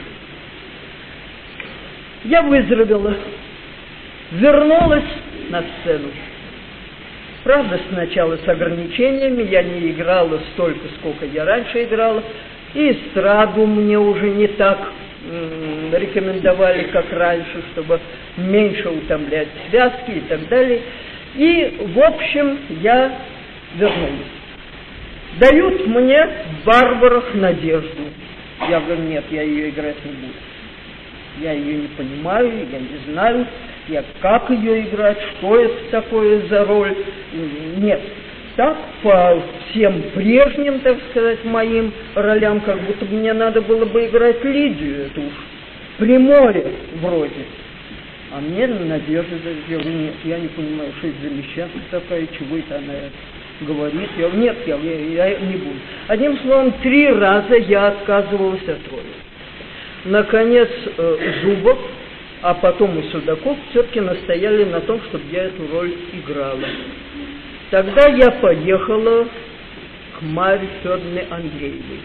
Я выздоровела, вернулась на сцену. Правда, сначала с ограничениями, я не играла столько, сколько я раньше играла, и эстраду мне уже не так рекомендовали, как раньше, чтобы меньше утомлять связки и так далее. И, в общем, я вернулась. Дают мне в «Барбарах» Надежду. Я говорю, нет, я ее играть не буду. Я ее не понимаю, я не знаю, как ее играть, что это такое за роль. Нет, так по всем прежним, так сказать, моим ролям, как будто мне надо было бы играть Лидию, это уж Приморье вроде. А мне Надежда, я говорю, нет, я не понимаю, что это за мещанка такая, чего это она говорит. Я говорю, нет, я не буду. Одним словом, 3 раза я отказывалась от роли. Наконец, Зубов, а потом и Судаков все-таки настояли на том, чтобы я эту роль играла. Тогда я поехала к Марье Федоровне Андреевой.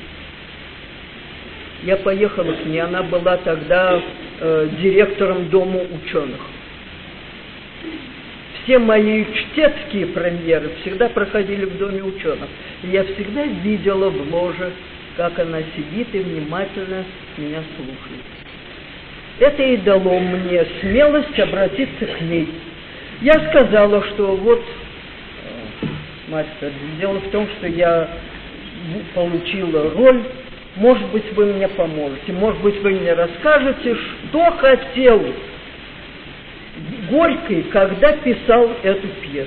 Я поехала к ней, она была тогда директором Дома ученых. Все мои чтецкие премьеры всегда проходили в Доме ученых. И я всегда видела в ложе, как она сидит и внимательно меня слушает. Это и дало мне смелость обратиться к ней. Я сказала, что вот, мастер, дело в том, что я получила роль, может быть, вы мне поможете, может быть, вы мне расскажете, что хотел Горький, когда писал эту пьесу.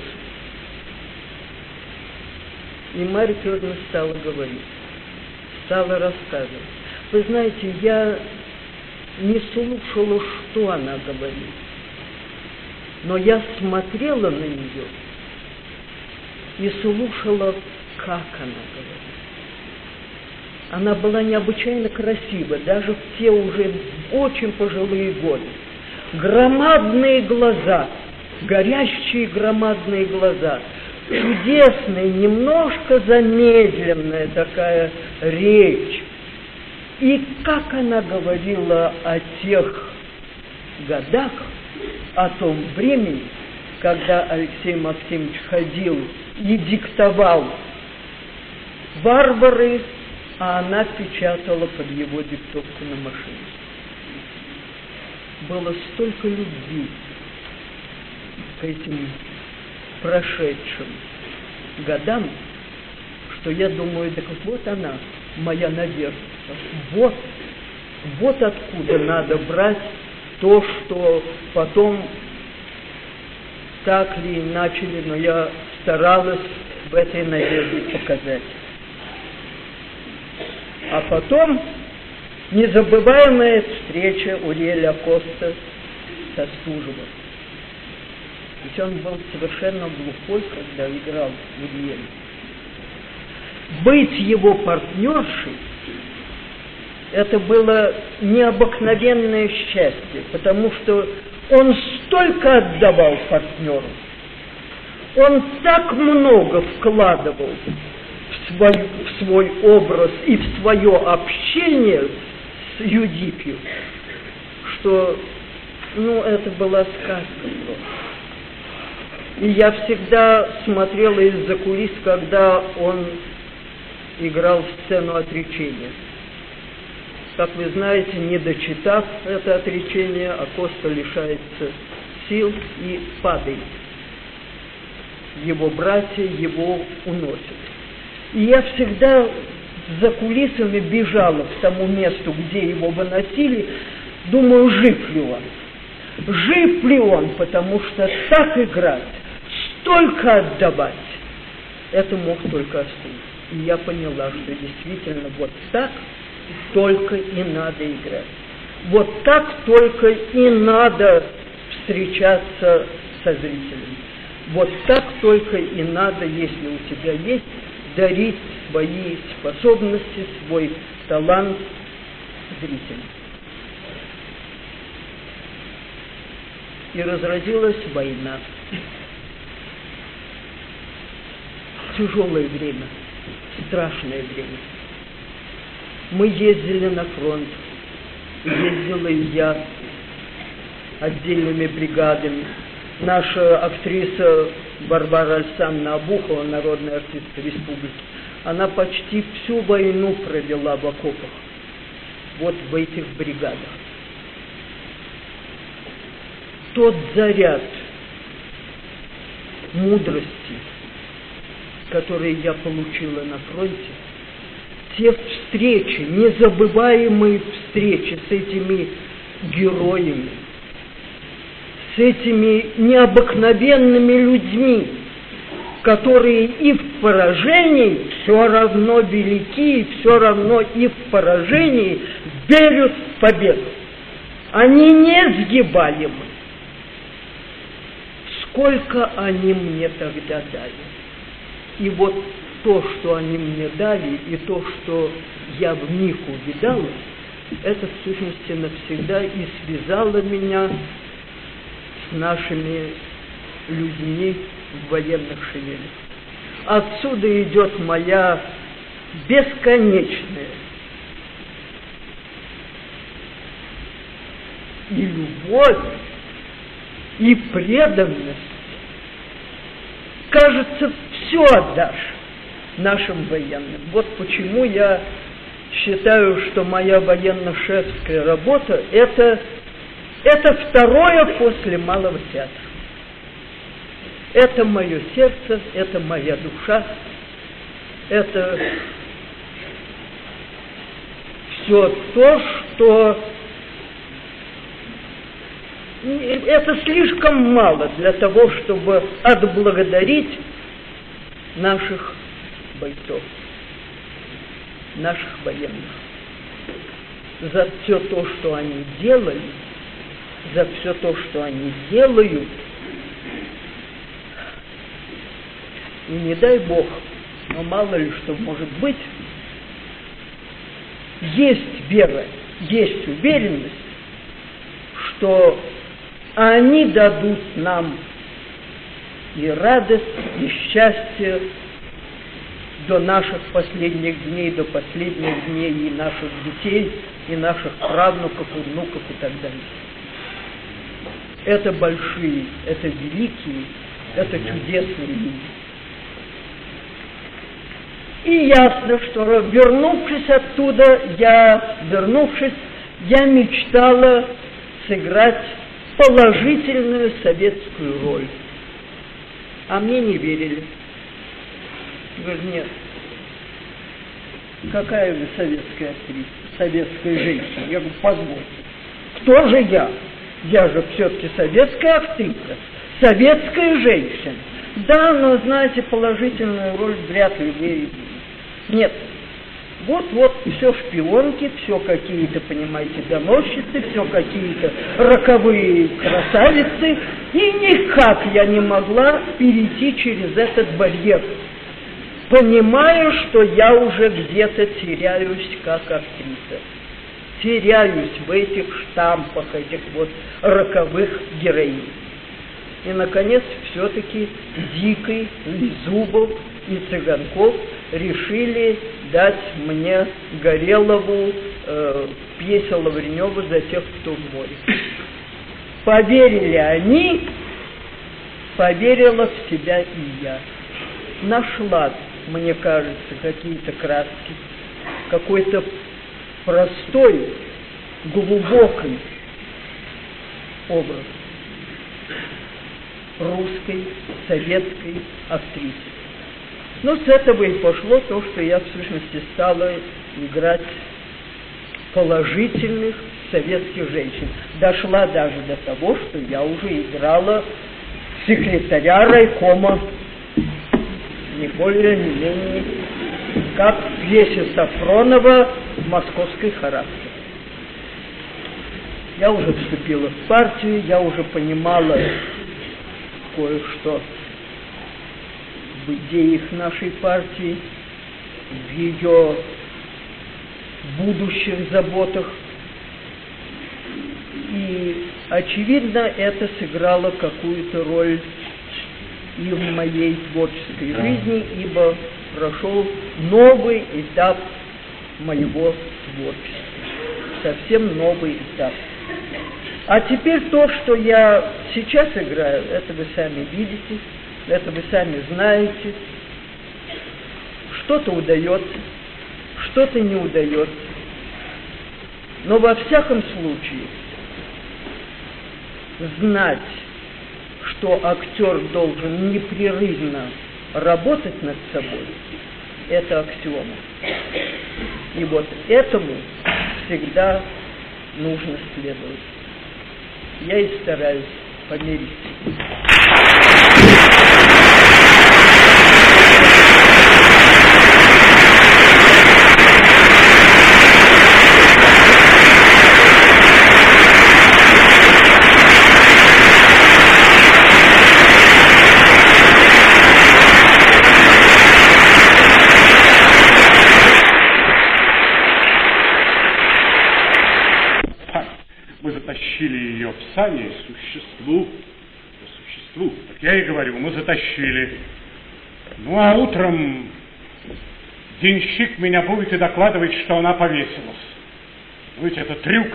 И Марья Федоровна стала говорить, стала рассказывать. Вы знаете, я не слушала, что она говорит, но я смотрела на нее и слушала, как она говорит. Она была необычайно красива, даже в те уже очень пожилые годы. Громадные глаза, горящие громадные глаза, чудесная, немножко замедленная такая речь. И как она говорила о тех годах, о том времени, когда Алексей Максимович ходил и диктовал «Барбары», а она печатала под его диктовку на машине. Было столько любви к этим прошедшим годам, что я думаю, так вот она, моя надежда. Вот откуда надо брать то, что потом так ли начали, но я старалась в этой надежде показать. А потом незабываемая встреча Уриэля Коста со Стужевым. Ведь он был совершенно глухой, когда играл Уриэль. Быть его партнершей — это было необыкновенное счастье, потому что он столько отдавал партнеру, он так много вкладывал в свой образ и в свое общение с Юдипью, что, это была сказка просто. И я всегда смотрела из-за кулис, когда он играл сцену отречения. Как вы знаете, не дочитав это отречение, Акоста лишается сил и падает. Его братья его уносят. И я всегда за кулисами бежала к тому месту, где его выносили, думаю, жив ли он. Жив ли он, потому что так играть, столько отдавать, это мог только Остин. И я поняла, что действительно вот так только и надо играть. Вот так только и надо встречаться со зрителем. Вот так только и надо, если у тебя есть, дарить свои способности, свой талант зрителю. И разразилась война. Тяжелое время, страшное время. Мы ездили на фронт, ездила и я отдельными бригадами. Наша актриса Варвара Александровна Обухова, народная артистка республики, она почти всю войну провела в окопах, вот в этих бригадах. Тот заряд мудрости, который я получила на фронте, те встречи, незабываемые встречи с этими героями, с этими необыкновенными людьми, которые и в поражении все равно велики, и все равно и в поражении верят в победу. Они несгибаемы. Сколько они мне тогда дали. И вот то, что они мне дали, и то, что я в них увидала, это в сущности навсегда и связало меня с нашими людьми в военных шинелях. Отсюда идет моя бесконечная и любовь, и преданность. Кажется, все отдашь нашим военным. Вот почему я считаю, что моя военно-шефская работа – это второе после Малого театра. Это мое сердце, это моя душа, это все то, что это слишком мало для того, чтобы отблагодарить наших бойцов, наших военных за все то, что они делали, за все то, что они делают. И не дай Бог, но мало ли что может быть, есть вера, есть уверенность, что они дадут нам и радость, и счастье до наших последних дней, до последних дней и наших детей, и наших правнуков, и внуков и так далее. Это большие, это великие, это чудесные люди. И ясно, что вернувшись оттуда, я мечтала сыграть положительную советскую роль. А мне не верили. Говорю, нет. Какая вы советская актриса, советская женщина? Я говорю, позвольте. Кто же я? Я же все-таки советская актриса, советская женщина. Да, но, знаете, положительную роль вряд ли вы... Нет. Вот все шпионки, все какие-то, понимаете, доносчицы, все какие-то роковые красавицы. И никак я не могла перейти через этот барьер, понимая, что я уже где-то теряюсь как актриса. Теряюсь в этих штампах, этих вот роковых героинь. И, наконец, все-таки Дикий, Зубов и Цыганков решили дать мне Горелову, пьесе Лавренева «За тех, кто в море». Поверили они, поверила в себя и я. Нашла, мне кажется, какие-то краски, какой-то простой, глубокий образ русской, советской актрисы. Но с этого и пошло то, что я в сущности стала играть положительных советских женщин. Дошла даже до того, что я уже играла секретаря райкома, не более, не менее, как в пьесе Сафронова «Московский характер». Я уже вступила в партию, я уже понимала кое-что в идеях нашей партии, в ее будущих заботах. И, очевидно, это сыграло какую-то роль и в моей творческой жизни, ибо прошел новый этап моего творчества. Совсем новый этап. А теперь то, что я сейчас играю, это вы сами видите, это вы сами знаете. Что-то удается, что-то не удается. Но во всяком случае, знать, что актер должен непрерывно работать над собой, это аксиома. И вот этому всегда нужно следовать. Я и стараюсь по мере сил. Ее в сани по существу. Так я и говорю, мы затащили. Ну, а утром денщик меня будет и докладывать, что она повесилась. Ведь это трюк.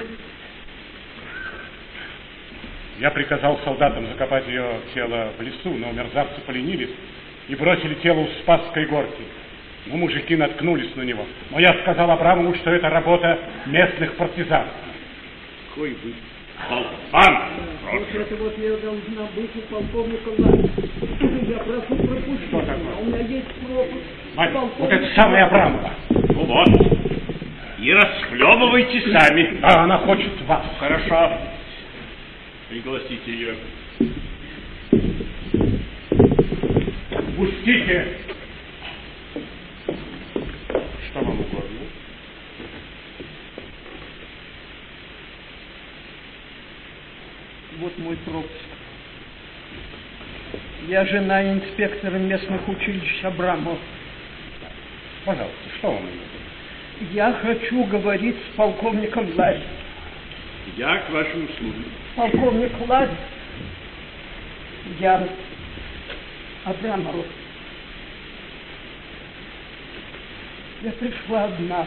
Я приказал солдатам закопать ее тело в лесу, но мерзавцы поленились и бросили тело у Спасской горки. Ну, мужики наткнулись на него. Но я сказал Абрамову, что это работа местных партизан. Какой вы болван! Вот это вот я должна быть у полковника Ларина. Я прошу пропустить. Что такое? У меня есть пропуск. Мать, вот это самая Абрамова. Ну вот. И расхлебывайте сами. А она хочет вас. Хорошо. Пригласите ее. Пустите. Что вам угодно? Вот мой пропуск. Я жена инспектора местных училищ Абрамова. Пожалуйста, что вам нужно? Я хочу говорить с полковником Ларин. Я к вашим услугам. Полковник Ларин. Я Абрамова. Я пришла одна.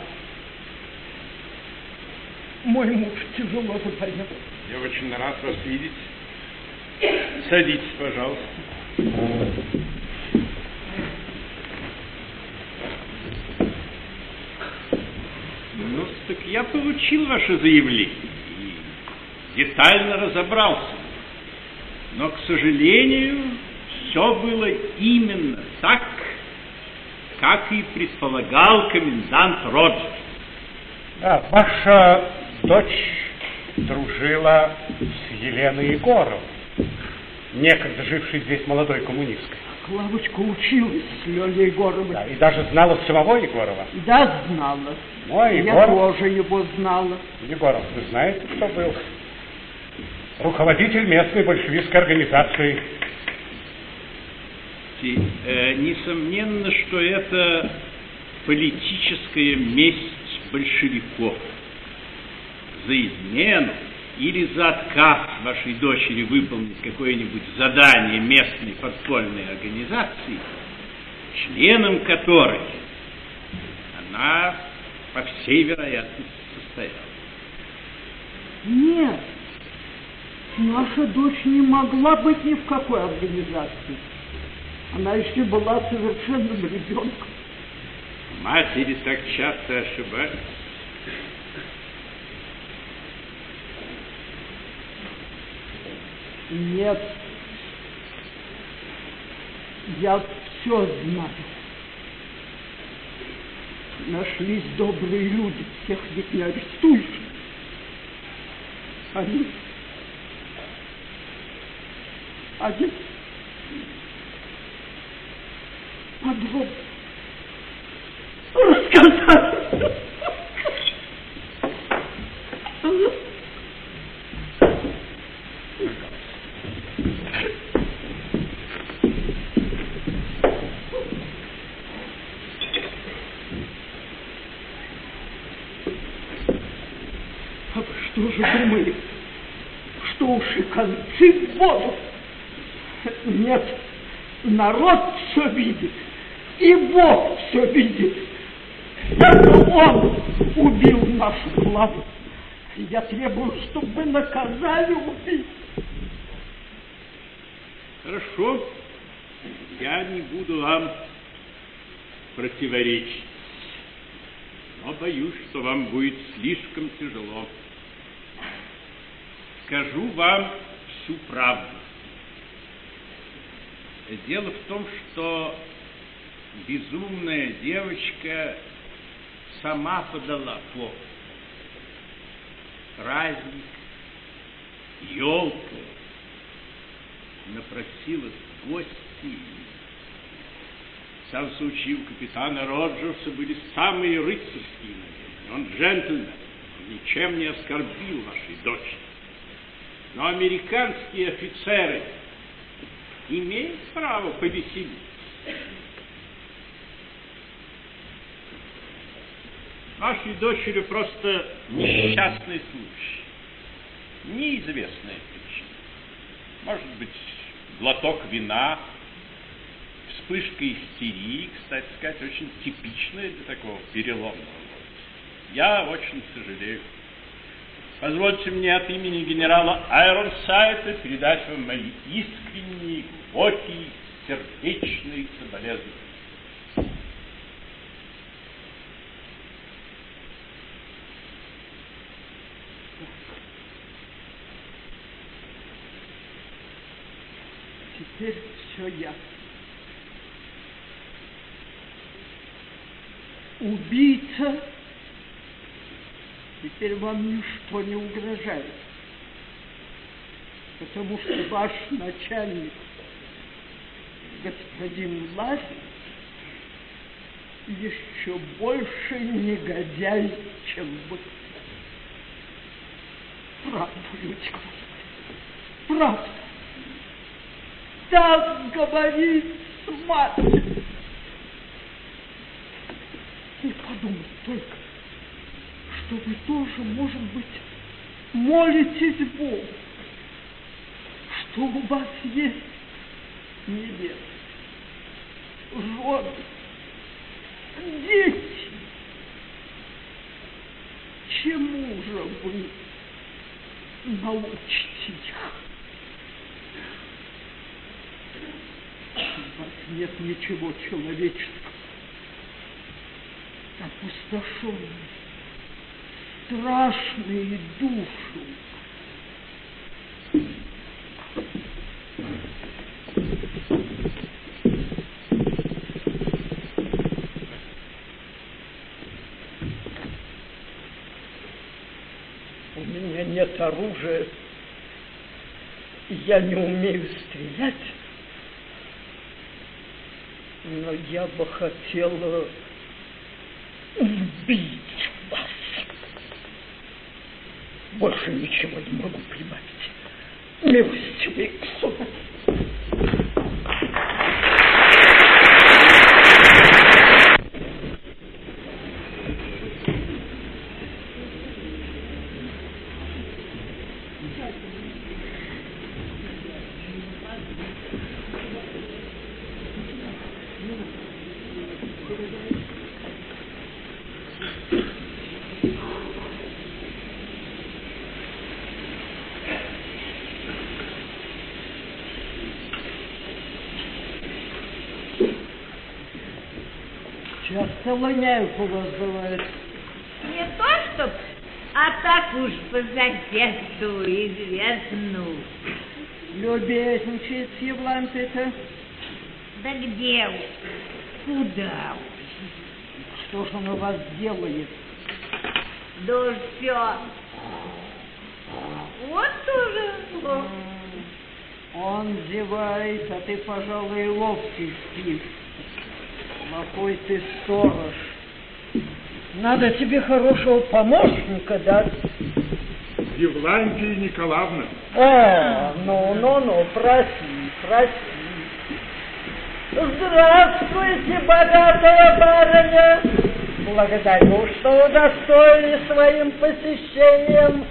Мой муж тяжело заболел. Я очень рад вас видеть. Садитесь, пожалуйста. Я получил ваше заявление и детально разобрался. Но, к сожалению, все было именно так, как и предполагал комендант Роджерс. Да, ваша дочь дружила с Еленой Егоровой, некогда жившей здесь молодой коммунисткой. Клавочка училась с Леней Егоровой. Да, и даже знала самого Егорова. Да, знала. Ну, а Я Егоров... тоже его знала. Егоров, вы знаете, кто был? Руководитель местной большевистской организации. Несомненно, что это политическая месть большевиков за измену или за отказ вашей дочери выполнить какое-нибудь задание местной подпольной организации, членом которой она, по всей вероятности, состояла. Нет, наша дочь не могла быть ни в какой организации. Она еще была совершенным ребенком. Матери так часто ошибаются. Нет, я все знаю. Нашлись добрые люди, всех ведь не арестуешь. Они подробно рассказали. А вы что же думали, что уж и концы в воду? Нет, народ все видит, и Бог все видит. Это он убил нашу Клаву. Я требую, чтобы вы наказали убийцу. Хорошо, я не буду вам противоречить, но боюсь, что вам будет слишком тяжело. Скажу вам всю правду. Дело в том, что безумная девочка сама подала повод. Праздник, елка, напросилась в гости. В всяком случае, у капитана Роджерса были самые рыцарские намерения. Он джентльмен, он ничем не оскорбил вашей дочери. Но американские офицеры имеют право повеселиться. Вашей дочери просто несчастный случай. Неизвестная причина. Может быть, глоток вина, вспышка истерии, кстати сказать, очень типичная для такого переломного. Я очень сожалею. Позвольте мне от имени генерала Айронсайта передать вам мои искренние, глубокие, сердечные соболезнования. Теперь все ясно. Убийца, теперь вам ничто не угрожает, потому что ваш начальник, господин Лазарь, еще больше негодяй, чем вы. Правду, люди, правда. Так говорит мать. И подумать только, что вы тоже, может быть, молитесь Богу, что у вас есть невеста, жены, дети. Чему же вы научите их? У вас нет ничего человеческого. Опустошенность, страшные душу. У меня нет оружия, я не умею стрелять, но я бы хотела убить вас. Больше ничего не могу прибавить. Милостивый сударь. Часто Лыняев у вас бывает? Не то чтоб, а так уж по соседству известно. Любезничает с Евлампией-то? Да где уж? Куда уж? Что ж он у вас делает? Да уж все. Вот уже. Он зевает, а ты, пожалуй, ловкий спишь. Плохой ты сторож. Надо тебе хорошего помощника дать. Евлампия Николаевна. Ну, проси. Здравствуйте, богатая барыня. Благодарю, что удостоили своим посещением.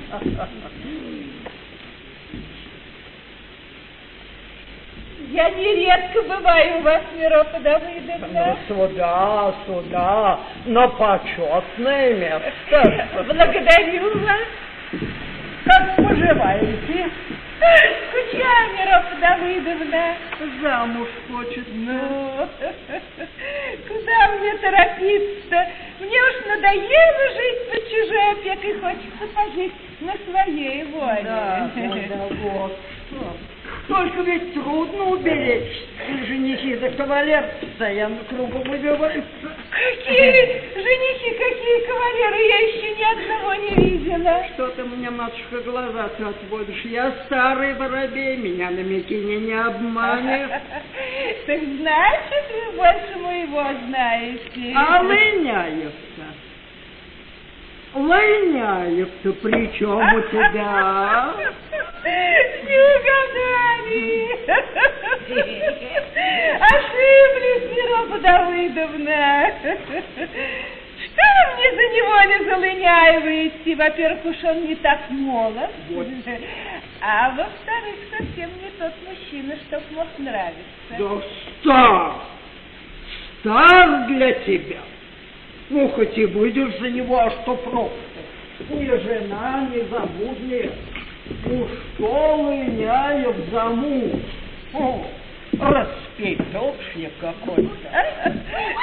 Я нередко бываю у вас, Миропа Давыдовна. Сюда, на почетное место. Благодарю вас. Как поживаете? Скучаю, Миропа Давыдовна. Замуж хочет. Ну, куда мне торопиться? Мне уж надоело жить под чужой опекой, хочется пожить на своей воле. Да, вот что. Только ведь трудно уберечь. Женихи да кавалер постоянно кругом выбиваются. Какие женихи, какие кавалеры? Я еще ни одного не видела. Что ты мне, матушка, глаза-то отводишь? Я старый воробей, меня на Микине не обманешь. Так значит, вы больше моего знаете. А Лыняев-то? Лыняев-то при чем у тебя? Не угадали. Ошиблись, Миропа Давыдовна. Что вы мне за неволю залыняиваете? Во-первых, уж он не так молод. Вот. А во-вторых, совсем не тот мужчина, чтоб мог нравиться. Да стар для тебя. Ну, хоть и выйдешь за него, а что просто? Ни жена, ни замужняя. Ну, что Лыняев за муж? Распетушье какой-то.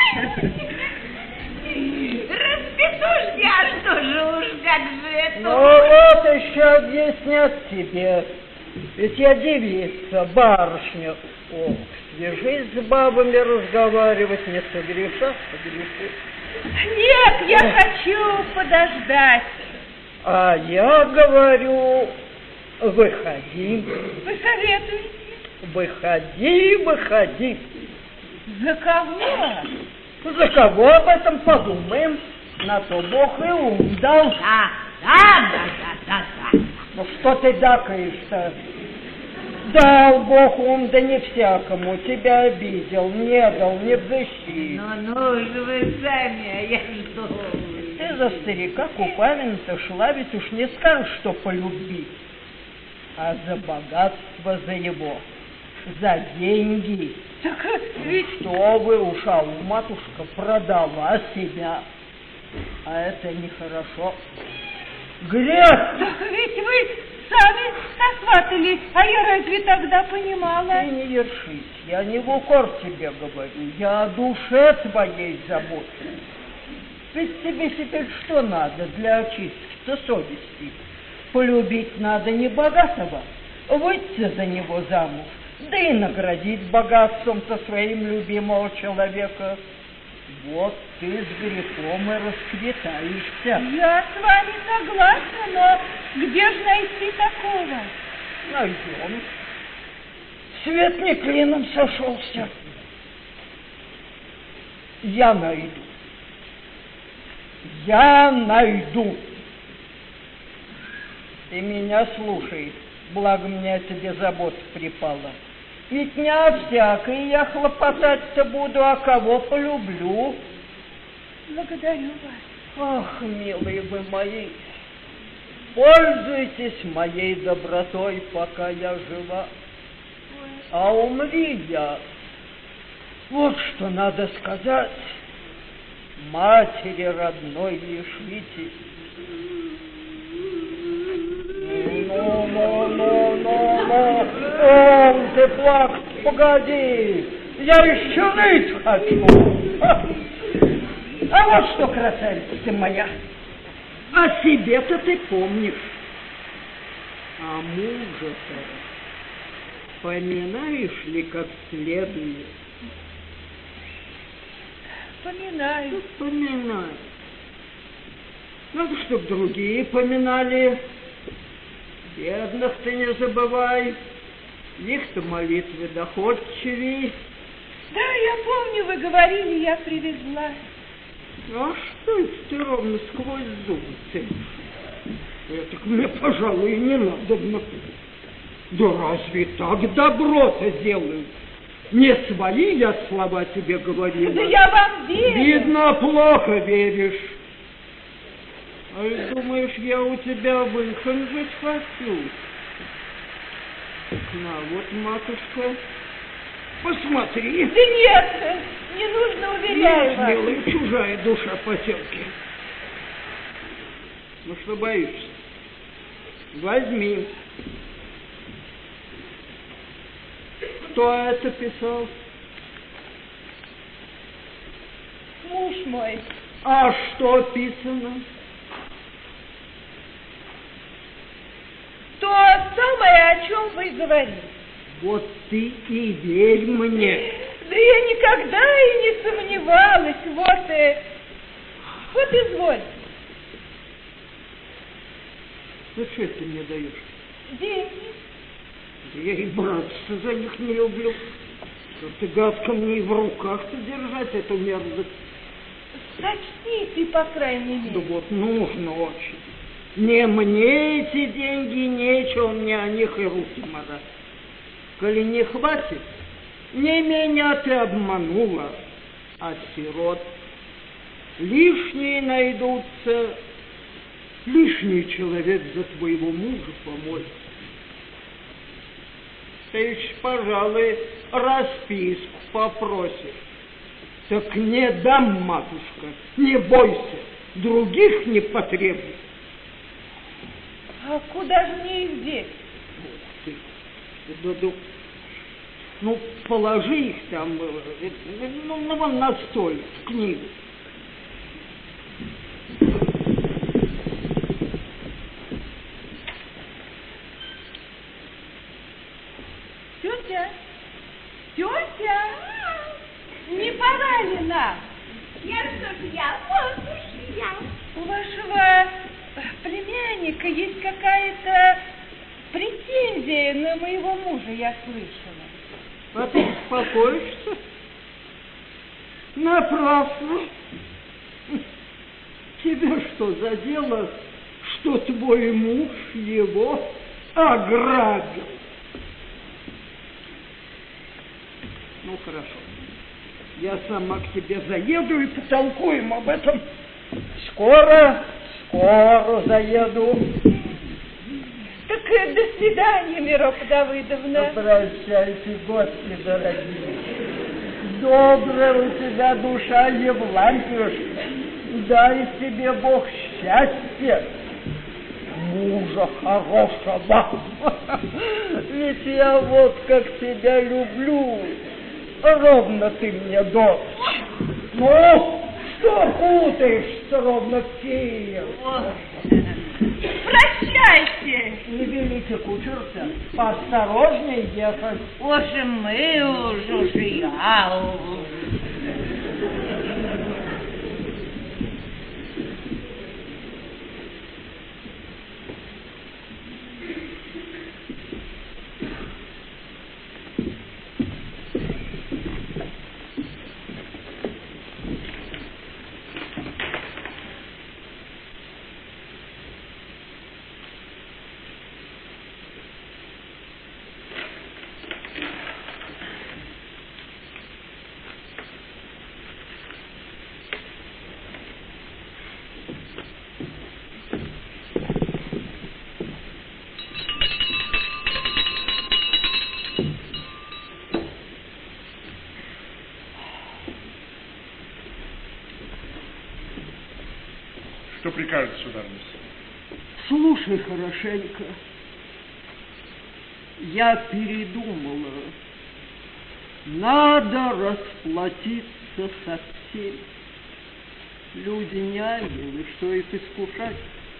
Распетушье, а что же уж, как же это? Ну, вот еще объяснят тебе. Ведь я девица, барышня. Ох, свяжись с бабами разговаривать, не согрешишь. Нет, я хочу подождать. А я говорю, выходи. Вы советуете? Выходи. За кого? За кого об этом подумаем? На то Бог и ум дал. Да. Ну что ты дакаешься? Дал Бог ум, да не всякому. Тебя обидел, не дал, не взыщи. Ну же вы сами, а я что? Ты за старика Купавина-то шла, ведь уж не скажешь, что полюбить, а за богатство за его, за деньги. Так ведь... Что вы, уж матушка продала себя, а это нехорошо. Грех! Так ведь вы сами сосватались, а я разве тогда понимала? Ты не ершись, я не в укор тебе говорю, я о душе твоей забочусь. Ведь тебе теперь что надо для очистки-то совести? Полюбить надо не богатого, выйти за него замуж, да и наградить богатством-то своим любимого человека. Вот ты с грехом и расквитаешься. Я с вами согласна, но где же найти такого? Найдем. Свет не клином сошелся. Я найду. Я найду. Ты меня слушай, благо мне о тебе забота припала. Ведь не о всякой я хлопотать-то буду, а кого полюблю. Благодарю вас. Ах, милые вы мои, пользуйтесь моей добротой, пока я жива. А умри я, вот что надо сказать матери родной Ешвите. Ты плакать, погоди, я еще ныть хочу. А вот что, красавица ты моя, о себе-то ты помнишь, а мужа-то поминаешь ли как следует? Поминаю. Поминаю. Надо, чтоб другие поминали. Бедных ты не забывай. Их-то молитвы доходчивей. Да, я помню, вы говорили, я привезла. А что это ты ровно сквозь зубы ценишь? Это мне, пожалуй, и не надобно. Да разве так добро-то делают? Не свои я слова тебе говорила. Да я вам верю. Видно, плохо веришь. А ведь думаешь, я у тебя выханжить хочу? На, вот, матушка, посмотри. Да нет, не нужно, уверяю вас. Милая, чужая душа потемки. Ну что боишься? Возьми. Кто это писал? Муж мой. А что писано? То самое, о чем вы говорите. Вот ты и верь мне. Да я никогда и не сомневалась. Вот извольте. Ну что ты мне даешь? Деньги. Да я и браться за них не люблю. Что ты, гадко, мне и в руках-то держать эту мерзость. Сочтите, по крайней мере. Да вот нужно очень. Не мне эти деньги, нечего мне о них и руки морать. Коли не хватит, не меня ты обманула, а сирот. Лишние найдутся, лишний человек за твоего мужа помолится. Ты еще, пожалуй, расписку попросишь. Так не дам, матушка, не бойся, других не потребуй. А куда же мне их деть? Ну, положи их там, ну, вон на столик, в книгу. Тетя, не пора ли нам? Вот уж я. У вашего племянника есть какая-то претензия на моего мужа, я слышала. А ты успокоишься? Напрасно. Тебе что за дело, что твой муж его ограбил? Ну, хорошо. Я сама к тебе заеду и потолкуем об этом. Скоро заеду. Так до свидания, Миропа Давыдовна. Прощайте, гости дорогие. Добрая у тебя душа, Евлампиюшка. Дай тебе Бог счастья. Мужа хорошего. Ведь я вот как тебя люблю. Ровно ты мне дочь. Ну, Что путаешься, ровно Киев? Прощайте. Не велите кучерца, поосторожнее ехать. Уж мы, уж я. Что прикажет, сударыня? Слушай хорошенько. Я передумала. Надо расплатиться со всеми. Люди не ангелы, что их искушать.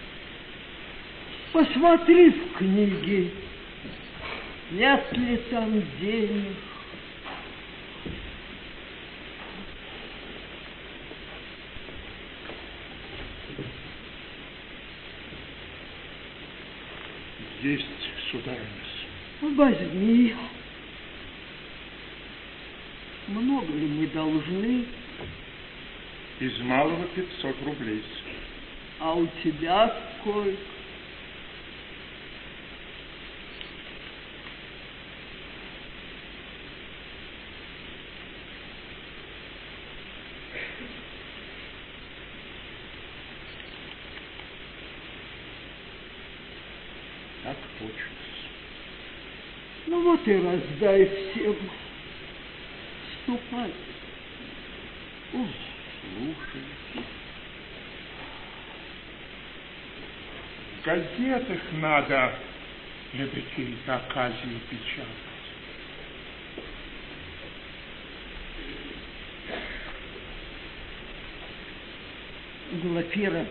Посмотри в книге, нет ли там денег. Есть, сударыня. Возьми. Много ли мы должны? Из малого 500 рублей. А у тебя сколько? Так точно. Ну вот и раздай всем. Ступай. Ой, Слушай. В газетах надо для какие-то оказии печатать. Глафира,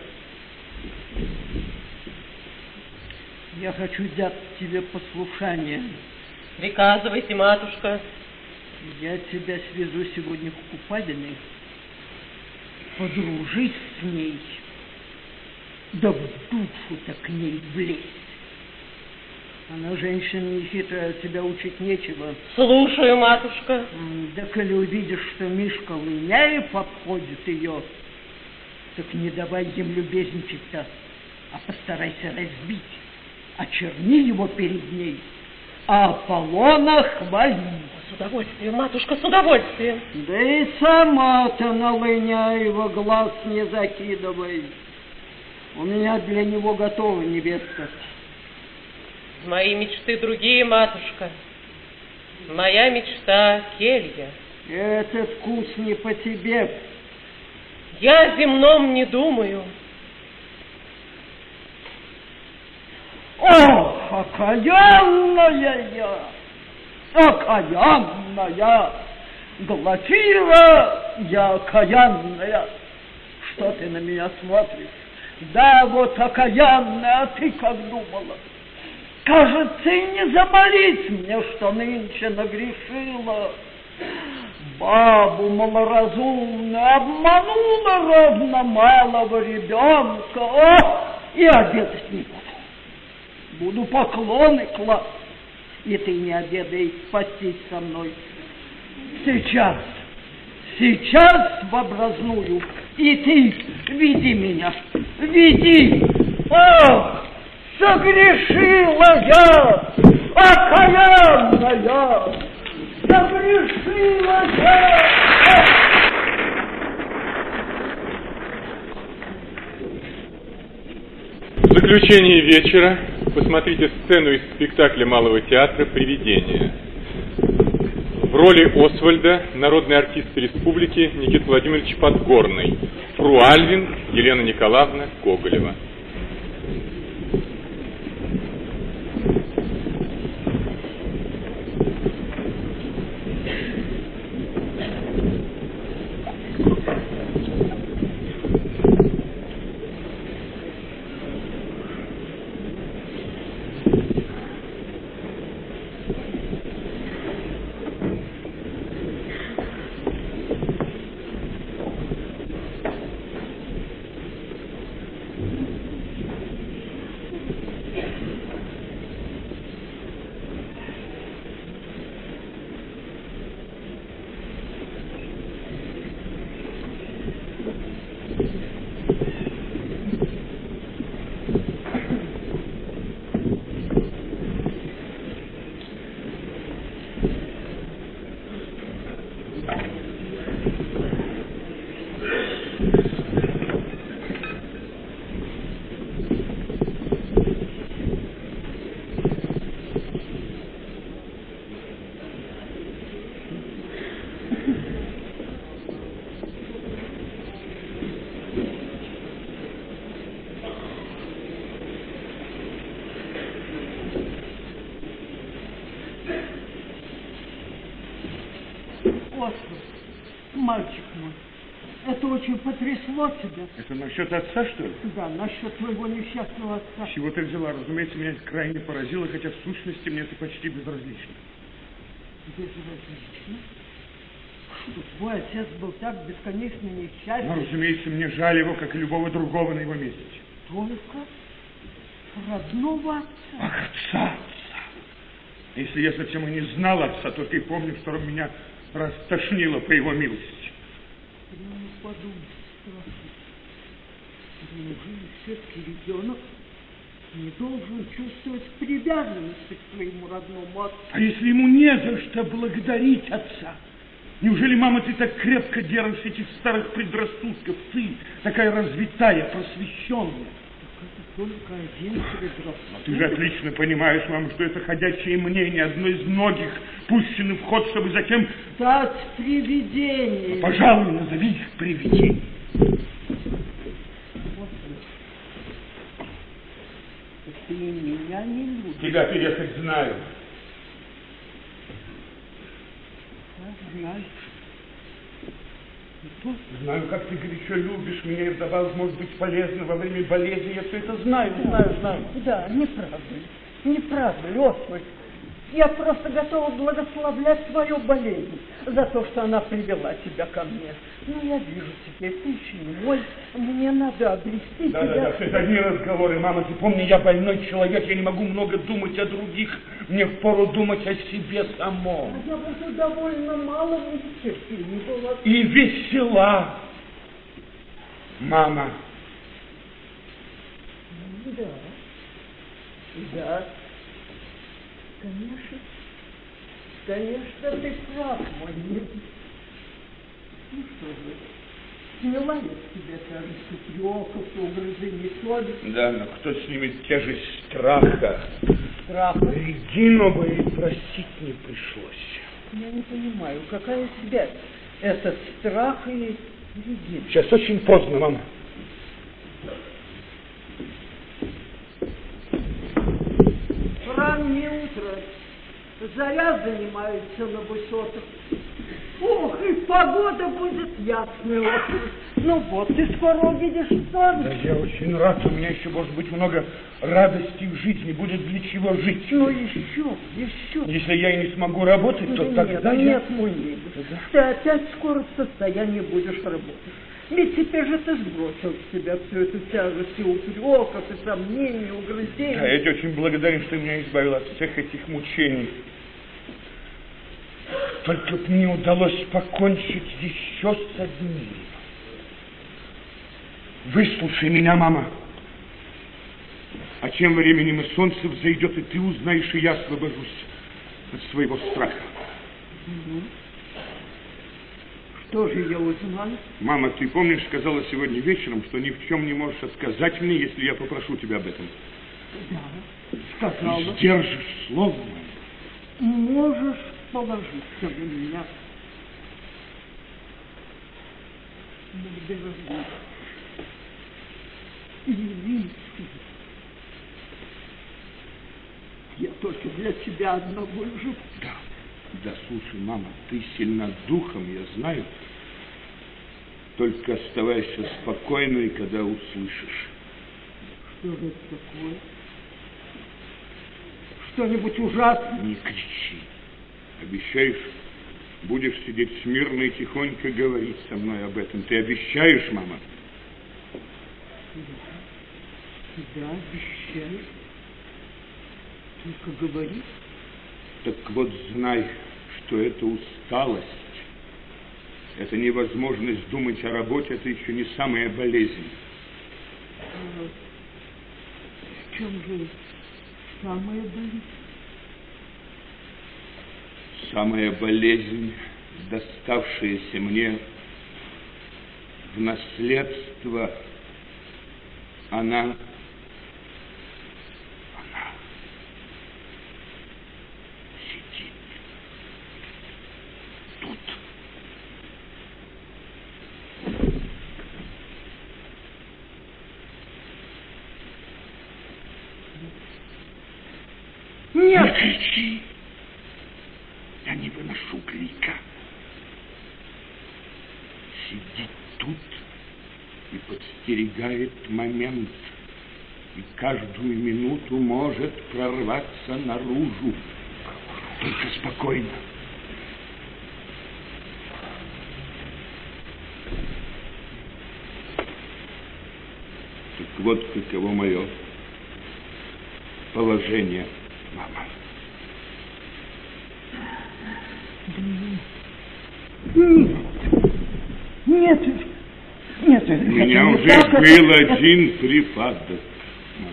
я хочу дать тебе послушание. Приказывайте, матушка. Я тебя свезу сегодня к Купавиной. Подружись с ней. Да в душу-то к ней влезь. Она женщина нехитрая, тебя учить нечего. Слушаю, матушка. Да коли увидишь, что Мишка лыняев обходит ее, так не давай им любезничать-то, а постарайся разбить. Очерни его перед ней, а Аполлона хвали. С удовольствием, матушка, с удовольствием. Да и сама-то на Лыняева глаз не закидывай. У меня для него готова невестка. Мои мечты другие, матушка. Моя мечта — келья. Этот вкус не по тебе. Я о земном не думаю. Ох, окаянная я! Окаянная! Глафира, я окаянная! Что ты на меня смотришь? Да вот окаянная, а ты как думала? Кажется, и не заболеть мне, что нынче нагрешила. Бабу малоразумную обманула ровно малого ребенка. О, и обедать не буду. Буду поклоны класть, и ты не обедай постись со мной. Сейчас в образную, и ты веди меня, веди. Ох, согрешила я, окаянная, согрешила я. В заключении вечера посмотрите сцену из спектакля Малого театра «Привидение». В роли Освальда народный артист республики Никита Владимирович Подгорный, фру Альвин Елена Николаевна Гоголева. мальчик мой, это очень потрясло тебя. Это насчет отца, что ли? Да, насчет твоего несчастного отца. Чего ты взяла? Разумеется, меня это крайне поразило, хотя в сущности мне это почти безразлично. Безразлично? Что твой отец был так бесконечно несчастен? Но, разумеется, мне жаль его, как и любого другого на его месте. Только родного отца? Ах, отца! Если я совсем и не знал отца, то ты помнишь, что меня растошнило по его милости. Прямо подумать страшно. Неужели все-таки ребенок не должен чувствовать привязанности к своему родному отцу? А если ему не за что благодарить отца? Неужели, мама, ты так крепко держишь этих старых предрассудков? Ты такая развитая, просвещенная. Это только один предрассудок. Но ты же отлично понимаешь, мама, что это ходячее мнение, одно из многих, пущено в ход, чтобы затем... Стать привидением. Пожалуй, назови их привидением. Ты меня не любишь. Тебя-то я хоть знаю. Знаю. Знаю, как ты горячо любишь меня, и вдобавок может быть полезно во время болезни. Я все это знаю. Да, неправда, Освальд. Я просто готова благословлять свою болезнь за то, что она привела тебя ко мне. Но я вижу теперь, ты еще не мой, мне надо обрести тебя... Да, все это одни разговоры, мама. Ты помни, я больной человек, я не могу много думать о других. Мне впору думать о себе самом. Я буду довольно мало в терпении была. И весела, мама. Да. Конечно, ты прав, мой милый. Ну что же, сняла я с тебя тяжесть упреков, угрызений совести. Да, но кто снимет тяжесть страха? Страх. Регину бы и просить не пришлось. Я не понимаю, какая связь этот страх и Регина? Сейчас очень поздно, мама. Раннее утро. Заря занимается на высотах. Ох, и погода будет ясная. Ну вот, ты скоро увидишь солнце. Да, я очень рад. У меня еще может быть много радости в жизни. Будет для чего жить. Ну еще. Если я и не смогу работать, то тогда Нет, мой милый. Ты опять скоро в состоянии будешь работать. Ведь теперь же ты сбросил с себя всю эту тяжесть и упреков, и сомнений, угрызений. Да, я тебе очень благодарен, что меня избавил от всех этих мучений. Только б мне удалось покончить еще с одним. Выслушай меня, мама. А тем временем и солнце взойдет, и ты узнаешь, и я освобожусь от своего страха. Что же я узнаю? Мама, ты помнишь, сказала сегодня вечером, что ни в чем не можешь отказать мне, если я попрошу тебя об этом? Да, сказала. Ты сдержишь слово мое. Можешь положиться на меня. Благодарю. Великий. Я только для тебя одного живу. Да, слушай, мама, ты сильна духом, я знаю. Только оставайся спокойной, когда услышишь. Что же это такое? Что-нибудь ужасное? Не кричи. Обещаешь, будешь сидеть смирно и тихонько говорить со мной об этом. Ты обещаешь, мама? Да, обещаю. Только говори. Так вот знай, что это усталость. Это невозможность думать о работе, это еще не самая болезнь. В чем же самая болезнь? Самая болезнь, доставшаяся мне в наследство, она сидит тут. Нет! Не кричи! Я не выношу крика. тут и подстерегает момент, и каждую минуту может прорваться наружу. Только спокойно. Так вот каково мое положение, мама. Нет, нет, У меня уже был один припадок, мама.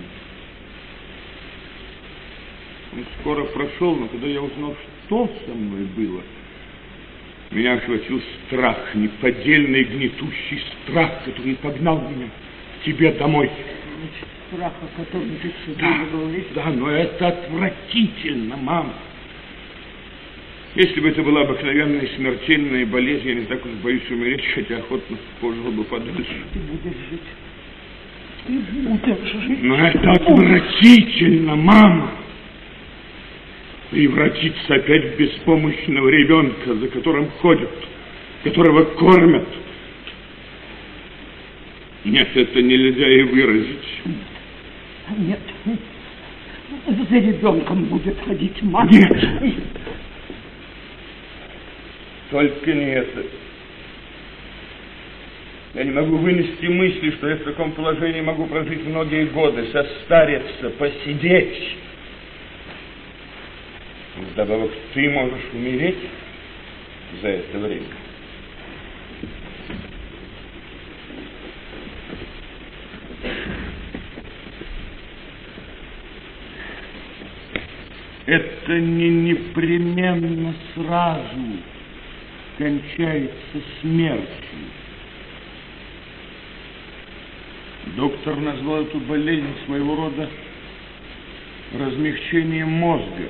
Он скоро прошел, но когда я узнал, что со мной было, меня охватил страх, неподдельный гнетущий страх, который погнал меня к тебе домой. Страх, о котором ты себе говоришь. Да, но это отвратительно, мама. Если бы это была обыкновенная смертельная болезнь, я не так уж боюсь умереть, хотя охотно пожил бы подальше. Ты будешь жить. Ты будешь жить. Но это отвратительно, мама. Превратиться опять в беспомощного ребенка, за которым ходят, которого кормят. Нет, это нельзя и выразить. Нет. За ребенком будет ходить мать. Нет. Только не это. Я не могу вынести мысли, что я в таком положении могу прожить многие годы, состареться, посидеть. Вдобавок, ты можешь умереть за это время. Это не непременно сразу кончается смертью. Доктор назвал эту болезнь своего рода размягчением мозга.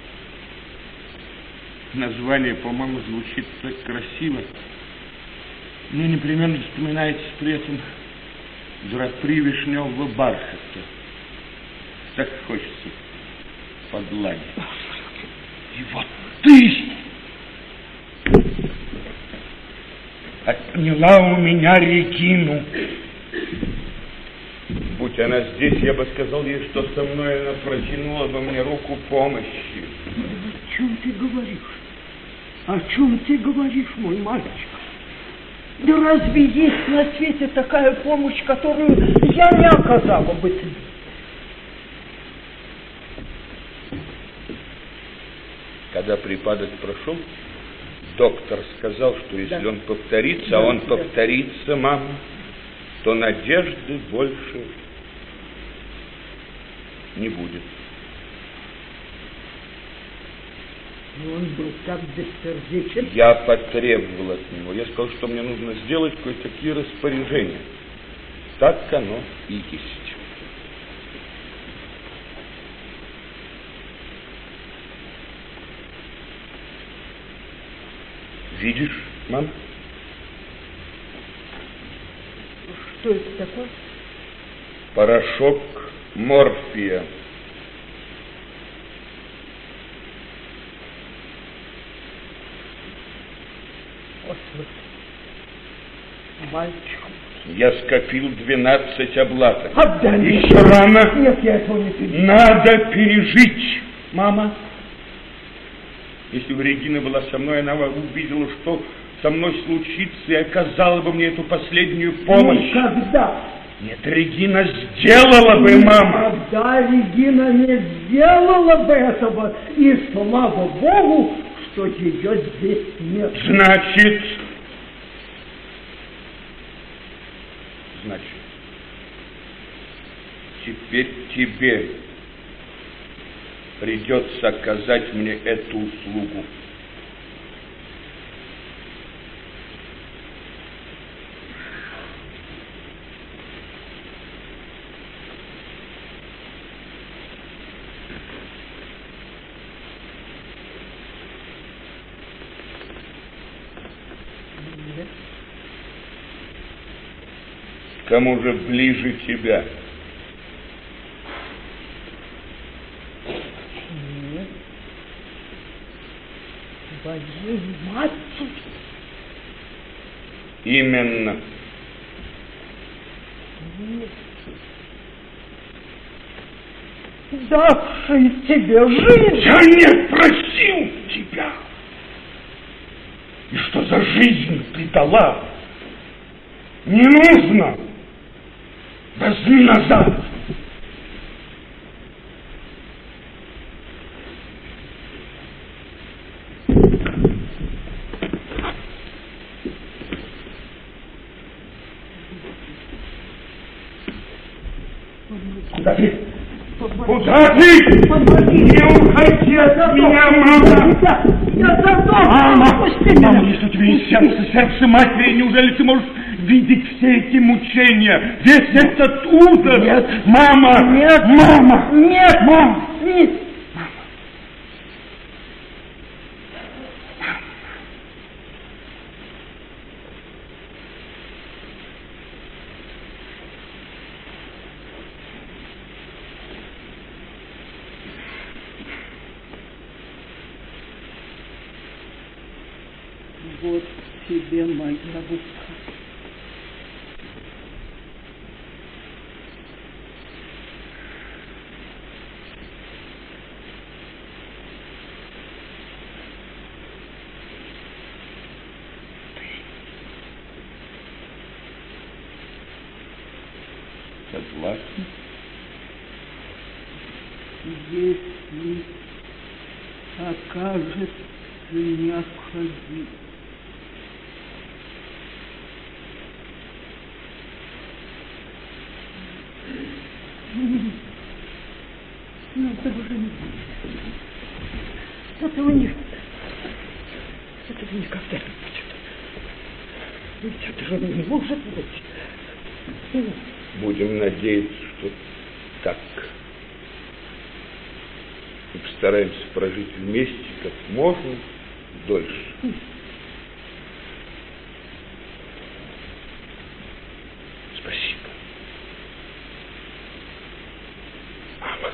Название, по-моему, звучит так красиво, но непременно вспоминается при этом драпри вишневого бархата. Так хочется погладить. И вот ты отняла у меня Регину. Будь она здесь, я бы сказал ей, что со мной она протянула бы мне руку помощи. О чем ты говоришь? О чем ты говоришь, мой мальчик? Да разве есть на свете такая помощь, которую я не оказала бы тебе? Когда припадок прошел, доктор сказал, что если он повторится, а он повторится, мама, то надежды больше не будет. Но он был так бессердечен. Я потребовал от него. Я сказал, что мне нужно сделать кое-какие распоряжения. Так оно и есть. Видишь, мам? Что это такое? Порошок морфия. Освальд, мальчик. Я скопил 12 облаток. Отдай мне. Еще рано. Нет, я этого не переживу. Надо пережить, мама. Если бы Регина была со мной, она бы увидела, что со мной случится, и оказала бы мне эту последнюю помощь. Никогда. Нет, Регина сделала бы, мама. Никогда Регина не сделала бы этого. И слава Богу, что ее здесь нет. Значит, теперь тебе придется оказать мне эту услугу. Кому же ближе тебя? Твоей матери. Именно. давший тебе жизнь. Я не просил тебя. И что за жизнь ты дала? Не нужно. Возьми назад. Куда ты? Куда ты? Помоги! Не уходи от меня, мама! Я задохну! Мама! Мама, если у тебя есть сердце матери, неужели ты можешь видеть все эти мучения? Весь этот ужас! Нет! Мама! Нет! Мама! Нет! Мама! Нет! Вот тебе моя рука. Согласен. Если окажется необходимо. Ну, этого же не будет. Этого не... Этого никогда не будет. Ведь это же не может быть. Будем надеяться, что так. И постараемся прожить вместе как можно дольше. Спасибо. Мама.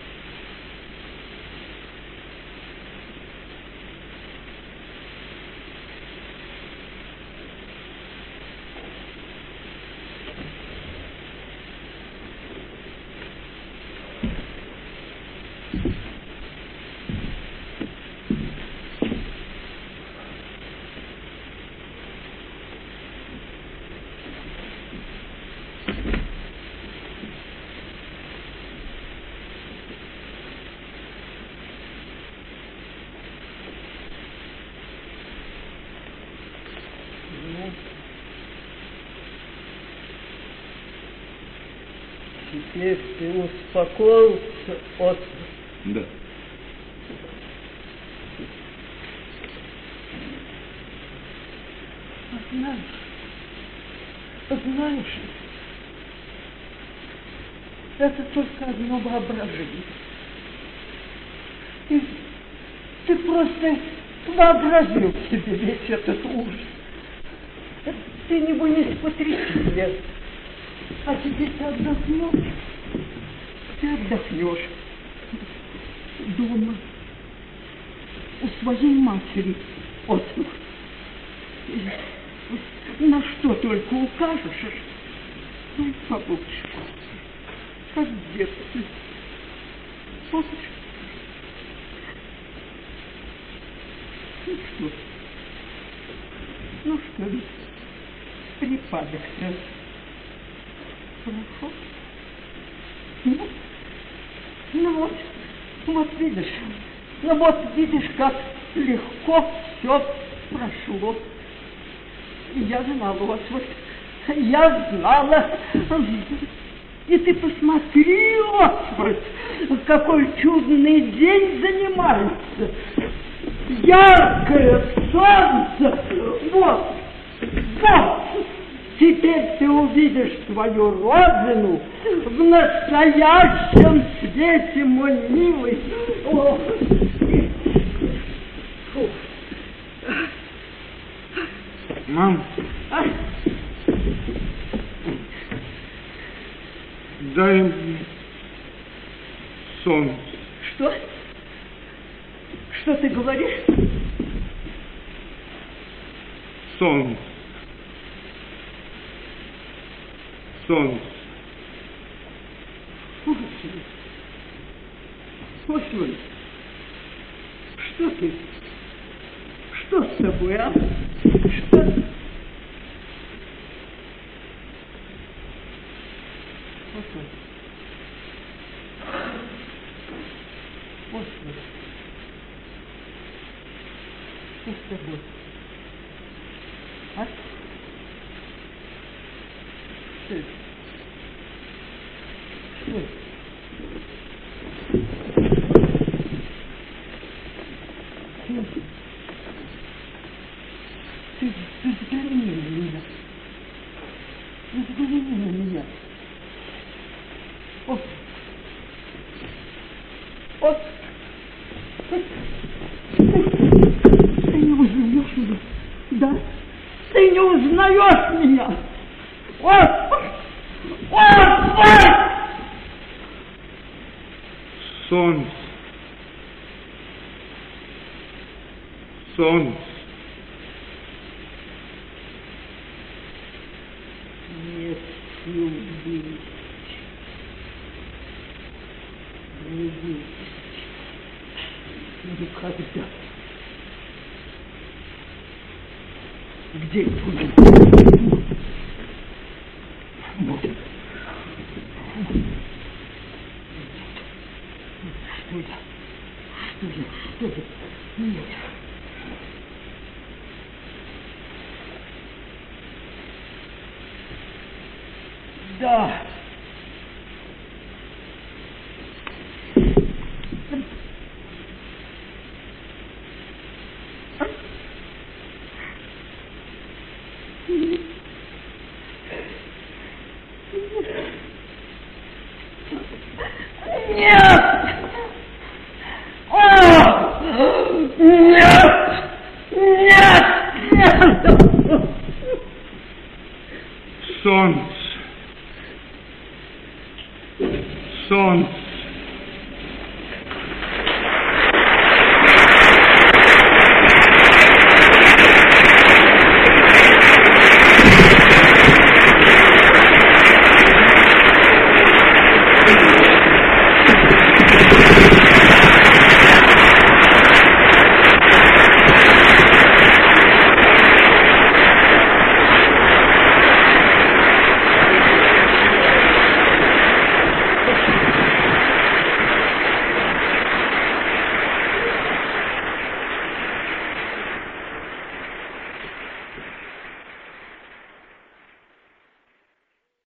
Теперь ты успокоился от... Да. Знаешь, это только одно воображение. Ты просто вообразил себе весь этот ужас. Ты не вынес потрясения. А теперь ты отдохнешь. Ты отдохнешь дома у своей матери. Отцу. На что только укажешь, ну, побудешь, как в детстве. Помнишь? Ну что? Ну что ли? Припадок-то. Хорошо? Ну вот видишь, как легко все прошло. Я знала, Освальд, я знала. И ты посмотри, Освальд, какой чудный день занимается. Яркое солнце. Вот. Теперь ты увидишь свою родину в настоящем свете, мой милый. О. Мам, дай мне солнце. Что? Что ты говоришь? Солнце. Солнце. Освальд, что ты? Что с тобой, а? Что? Освальд. Освальд. Что с тобой? А? Что это? Что это? Ты взгляни на меня. Ты взгляни на меня. Вот. Вот. Ты не узнаешь меня? Да? Ты не узнаешь меня? Вот. Вот. Вот. Солнце. Солнце. Нет сил убить. Не убить. Никогда. Где это? Вот. Что это? Что это? Что это? Нет. Да. Нет! Нет! Нет! Солнце. Солнце.